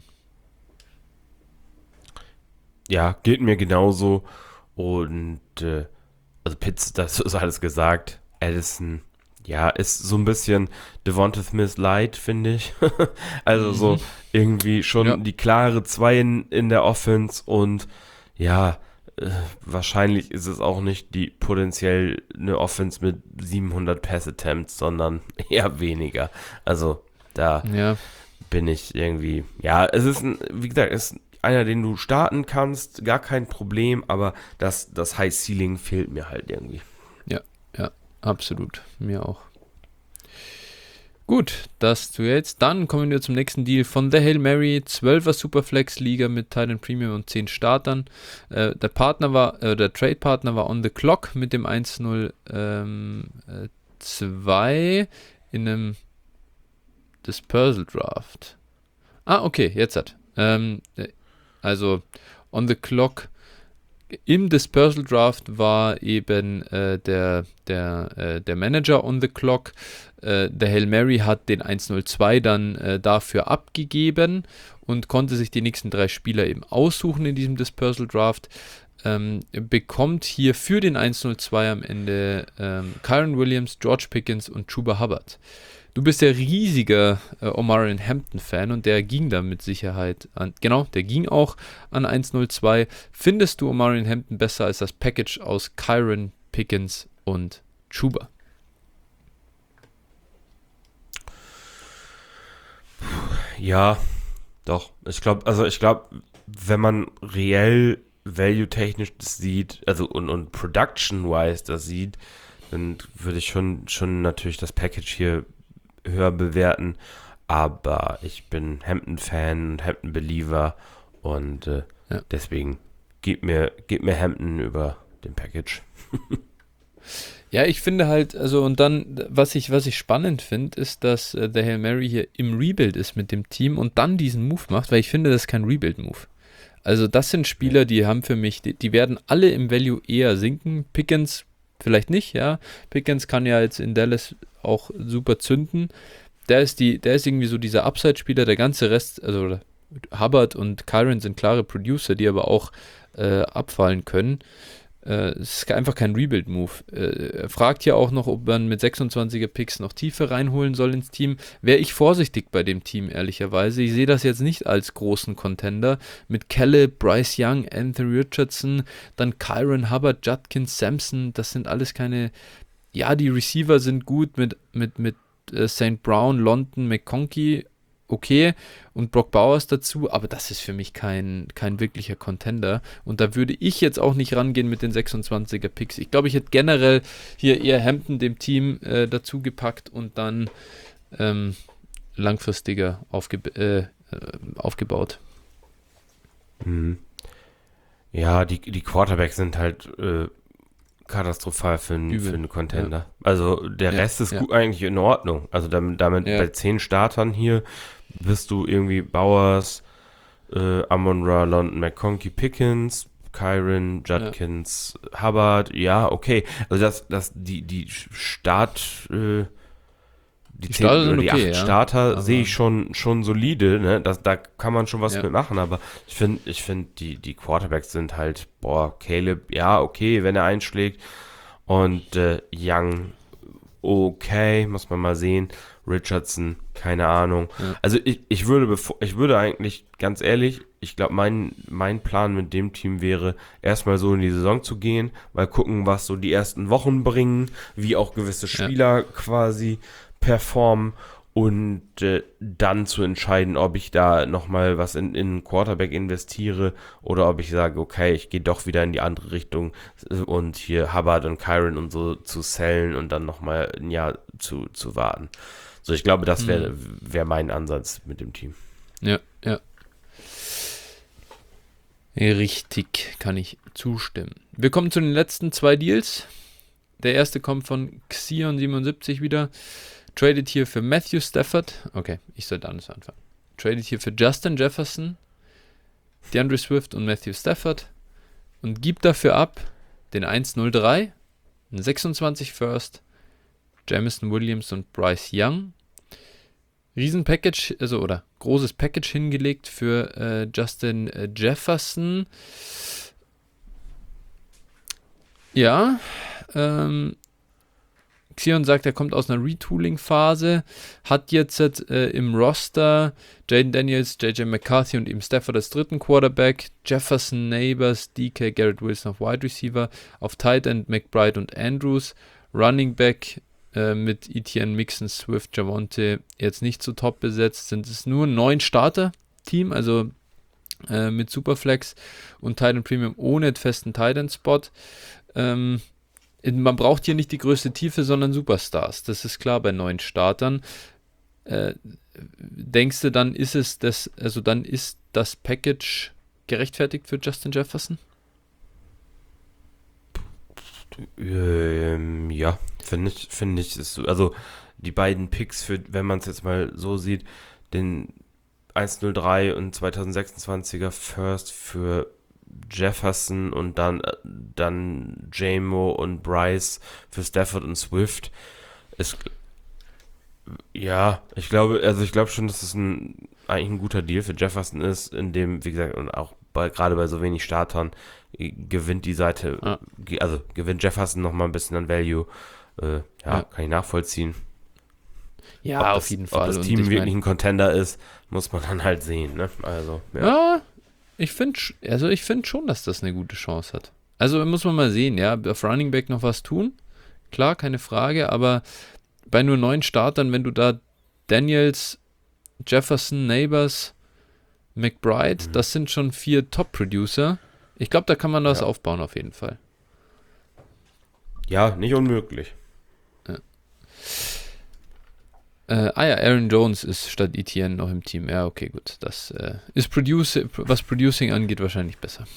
Ja, geht mir genauso. Und also Pitts, das ist alles gesagt. Addison, ja, ist so ein bisschen Devonta Smith Light, finde ich. Also so irgendwie schon die klare 2 in der Offense und ja, wahrscheinlich ist es auch nicht die potenziell eine Offense mit 700 Pass-Attempts, sondern eher weniger. Also da bin ich irgendwie, ja, es ist wie gesagt, es ist einer, den du starten kannst, gar kein Problem, aber das High Ceiling fehlt mir halt irgendwie. Ja, absolut, mir auch. Gut, das zu jetzt. Dann kommen wir zum nächsten Deal von The Hail Mary, 12er Superflex-Liga mit Titan Premium und 10 Startern. Der Trade-Partner war On The Clock mit dem 1-0-2 in einem Dispersal Draft. Okay, jetzt hat. Also On The Clock im Dispersal Draft war eben der Manager On The Clock. Der Hail Mary hat den 1-0-2 dann dafür abgegeben und konnte sich die nächsten 3 Spieler eben aussuchen in diesem Dispersal Draft. Bekommt hier für den 1-0-2 am Ende Kyren Williams, George Pickens und Chuba Hubbard. Du bist ja riesiger Omarion Hampton-Fan und der ging da mit Sicherheit der ging auch an 1-0-2. Findest du Omarion Hampton besser als das Package aus Kyren, Pickens und Chuba? Ja, doch. Ich glaube, wenn man reell value-technisch das sieht, also und production-wise das sieht, dann würde ich schon natürlich das Package hier höher bewerten, aber ich bin Hampton-Fan und Hampton-Believer und deswegen gib mir Hampton über den Package. Ja, ich finde halt, also und dann, was ich spannend finde, ist, dass der Hail Mary hier im Rebuild ist mit dem Team und dann diesen Move macht, weil ich finde, das ist kein Rebuild-Move. Also das sind Spieler, die haben für mich, die werden alle im Value eher sinken. Pickens vielleicht nicht, ja. Pickens kann ja jetzt in Dallas auch super zünden. Der ist irgendwie so dieser Upside-Spieler, der ganze Rest, also Hubbard und Kyren sind klare Producer, die aber auch abfallen können. Es ist einfach kein Rebuild-Move. Er fragt ja auch noch, ob man mit 26er Picks noch Tiefe reinholen soll ins Team. Wäre ich vorsichtig bei dem Team, ehrlicherweise. Ich sehe das jetzt nicht als großen Contender. Mit Caleb, Bryce Young, Anthony Richardson, dann Kyren, Hubbard, Judkins, Sampson, das sind alles keine... Ja, die Receiver sind gut mit St. Brown, London, McConkey, okay, und Brock Bowers dazu, aber das ist für mich kein wirklicher Contender und da würde ich jetzt auch nicht rangehen mit den 26er Picks. Ich glaube, ich hätte generell hier eher Hampton dem Team dazu gepackt und dann langfristiger aufgebaut. Mhm. Ja, die Quarterbacks sind halt katastrophal für einen Contender. Ja. Also der Rest ist gut, eigentlich in Ordnung. Also damit bei 10 Startern hier bist du irgendwie Bowers, Amon-Ra, London, McConkey, Pickens, Kyren, Judkins, Hubbard, ja, okay. Also die Start, die 10 oder die 8 Starter sehe ich schon solide, ne? Da kann man schon was mitmachen, aber ich finde, die Quarterbacks sind halt, Caleb, ja, okay, wenn er einschlägt, und Young, okay, muss man mal sehen. Richardson, keine Ahnung. Ja. Also ich würde eigentlich, ganz ehrlich, ich glaube, mein Plan mit dem Team wäre, erstmal so in die Saison zu gehen, mal gucken, was so die ersten Wochen bringen, wie auch gewisse Spieler quasi performen, und dann zu entscheiden, ob ich da nochmal was in Quarterback investiere oder ob ich sage, okay, ich gehe doch wieder in die andere Richtung und hier Hubbard und Kyren und so zu sellen und dann nochmal ein Jahr zu warten. So, ich glaube, das wäre mein Ansatz mit dem Team. Ja. Richtig, kann ich zustimmen. Wir kommen zu den letzten 2 Deals. Der erste kommt von Xion77 wieder. Traded hier für Matthew Stafford. Okay, ich sollte anders anfangen. Traded hier für Justin Jefferson, DeAndre Swift und Matthew Stafford und gibt dafür ab den 103, einen 26 First, Jamison Williams und Bryce Young. Riesen-Package, oder großes Package hingelegt für Justin Jefferson. Ja, Xion sagt, er kommt aus einer Retooling-Phase, hat jetzt im Roster Jaden Daniels, JJ McCarthy und eben Stafford als dritten Quarterback, Jefferson, Neighbors, DK, Garrett Wilson auf Wide Receiver, auf Tight End McBride und Andrews, Running Back mit Etienne, Mixon, Swift, Javonte jetzt nicht so top besetzt, sind es nur 9 Starter-Team, also mit Superflex und Tight End Premium ohne festen Tight End Spot. Man braucht hier nicht die größte Tiefe, sondern Superstars. Das ist klar bei 9 Startern. Denkst du, dann ist das Package gerechtfertigt für Justin Jefferson? Ja, finde ich, ist so, also die beiden Picks, wenn man es jetzt mal so sieht, den 103 und 2026er First für Jefferson und dann Jamo und Bryce für Stafford und Swift ist, ja, ich glaube schon, dass es eigentlich ein guter Deal für Jefferson ist, in dem, wie gesagt, und auch gerade bei so wenig Startern gewinnt die Seite, also gewinnt Jefferson nochmal ein bisschen an Value, kann ich nachvollziehen. Ja, auf jeden Fall. Ob das Team wirklich ein Contender ist, muss man dann halt sehen, ne? Also, ja. Ich finde schon, dass das eine gute Chance hat. Also muss man mal sehen, ja, auf Running Back noch was tun, klar, keine Frage, aber bei nur 9 Startern, wenn du da Daniels, Jefferson, Neighbors, McBride, das sind schon 4 Top-Producer. Ich glaube, da kann man was aufbauen auf jeden Fall. Ja, nicht unmöglich. Aaron Jones ist statt Etienne noch im Team. Ja, okay, gut. Das ist was Producing angeht, wahrscheinlich besser.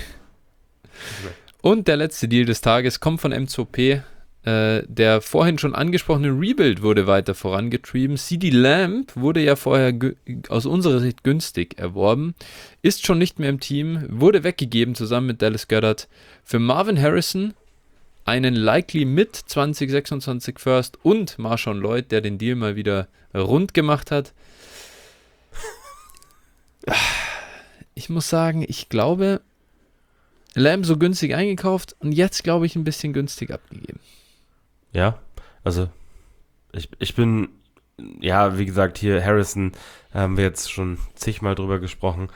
Und der letzte Deal des Tages kommt von M2P. Der vorhin schon angesprochene Rebuild wurde weiter vorangetrieben. CeeDee Lamb wurde ja vorher aus unserer Sicht günstig erworben, ist schon nicht mehr im Team, wurde weggegeben zusammen mit Dallas Goedert für Marvin Harrison, einen likely mit 2026 First und Marshawn Lloyd, der den Deal mal wieder rund gemacht hat. Ich muss sagen, ich glaube, Lamb so günstig eingekauft und jetzt, glaube ich, ein bisschen günstig abgegeben. Ja, also ich bin, ja, wie gesagt, hier Harrison, haben wir jetzt schon zigmal drüber gesprochen.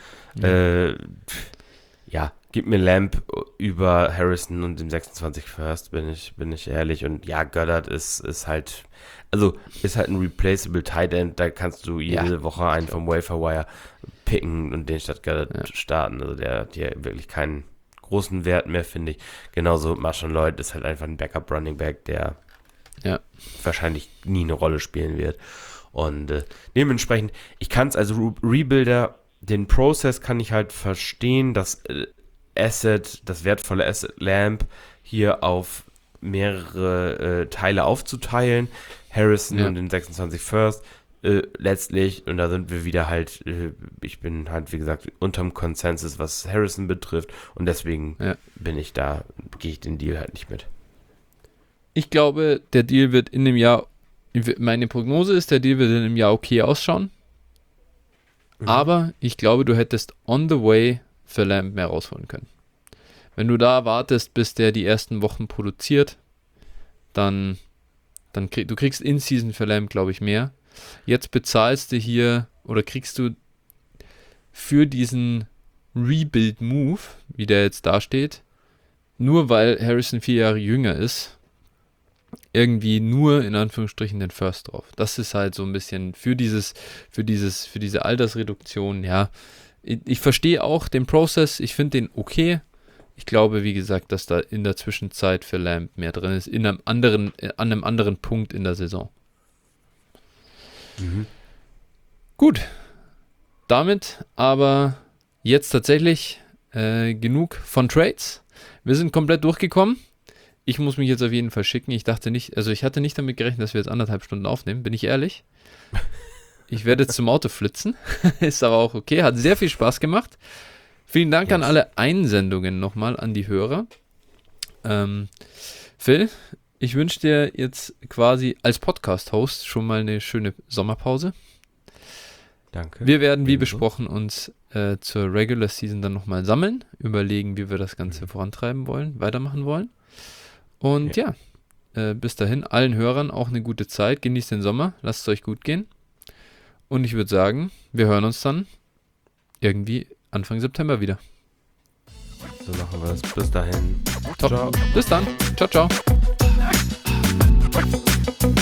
Ja, gib mir Lamb über Harrison und dem 26 First, bin ich ehrlich. Und ja, Goddard ist halt ein replaceable Tight End, da kannst du jede Woche einen vom Waiver Wire picken und den statt Goddard starten. Also der hat hier wirklich keinen großen Wert mehr, finde ich. Genauso Marshawn Lloyd ist halt einfach ein Backup Running Back, der wahrscheinlich nie eine Rolle spielen wird. Und dementsprechend, ich kann es also Rebuilder, den Prozess kann ich halt verstehen, das wertvolle Asset Lamb hier auf mehrere Teile aufzuteilen. Harrison und den 26 First letztlich, und da sind wir wieder halt, ich bin halt, wie gesagt, unterm Konsensus, was Harrison betrifft, und deswegen gehe ich den Deal halt nicht mit. Ich glaube, der Deal wird in dem Jahr, meine Prognose ist, der Deal wird in dem Jahr okay ausschauen. Aber ich glaube, du hättest on the way für Lamb mehr rausholen können. Wenn du da wartest, bis der die ersten Wochen produziert, dann du kriegst in Season für Lamb, glaube ich, mehr. Jetzt bezahlst du hier oder kriegst du für diesen Rebuild-Move, wie der jetzt dasteht, nur weil Harrison 4 Jahre jünger ist, irgendwie nur in Anführungsstrichen den First drauf. Das ist halt so ein bisschen für diese Altersreduktion, ja. Ich verstehe auch den Prozess, ich finde den okay. Ich glaube, wie gesagt, dass da in der Zwischenzeit für Lamb mehr drin ist, an einem anderen Punkt in der Saison. Gut, damit aber jetzt tatsächlich genug von Trades. Wir sind komplett durchgekommen. Ich muss mich jetzt auf jeden Fall schicken. Ich hatte nicht damit gerechnet, dass wir jetzt 1,5 Stunden aufnehmen, bin ich ehrlich. Ich werde jetzt zum Auto flitzen. Ist aber auch okay. Hat sehr viel Spaß gemacht. Vielen Dank an alle Einsendungen nochmal an die Hörer. Phil, ich wünsche dir jetzt quasi als Podcast-Host schon mal eine schöne Sommerpause. Danke. Wir werden, wie besprochen, uns zur Regular Season dann nochmal sammeln, überlegen, wie wir das Ganze vorantreiben wollen, weitermachen wollen. Und bis dahin, allen Hörern auch eine gute Zeit. Genießt den Sommer, lasst es euch gut gehen. Und ich würde sagen, wir hören uns dann irgendwie Anfang September wieder. So machen wir es. Bis dahin. Top. Ciao. Bis dann. Ciao, ciao.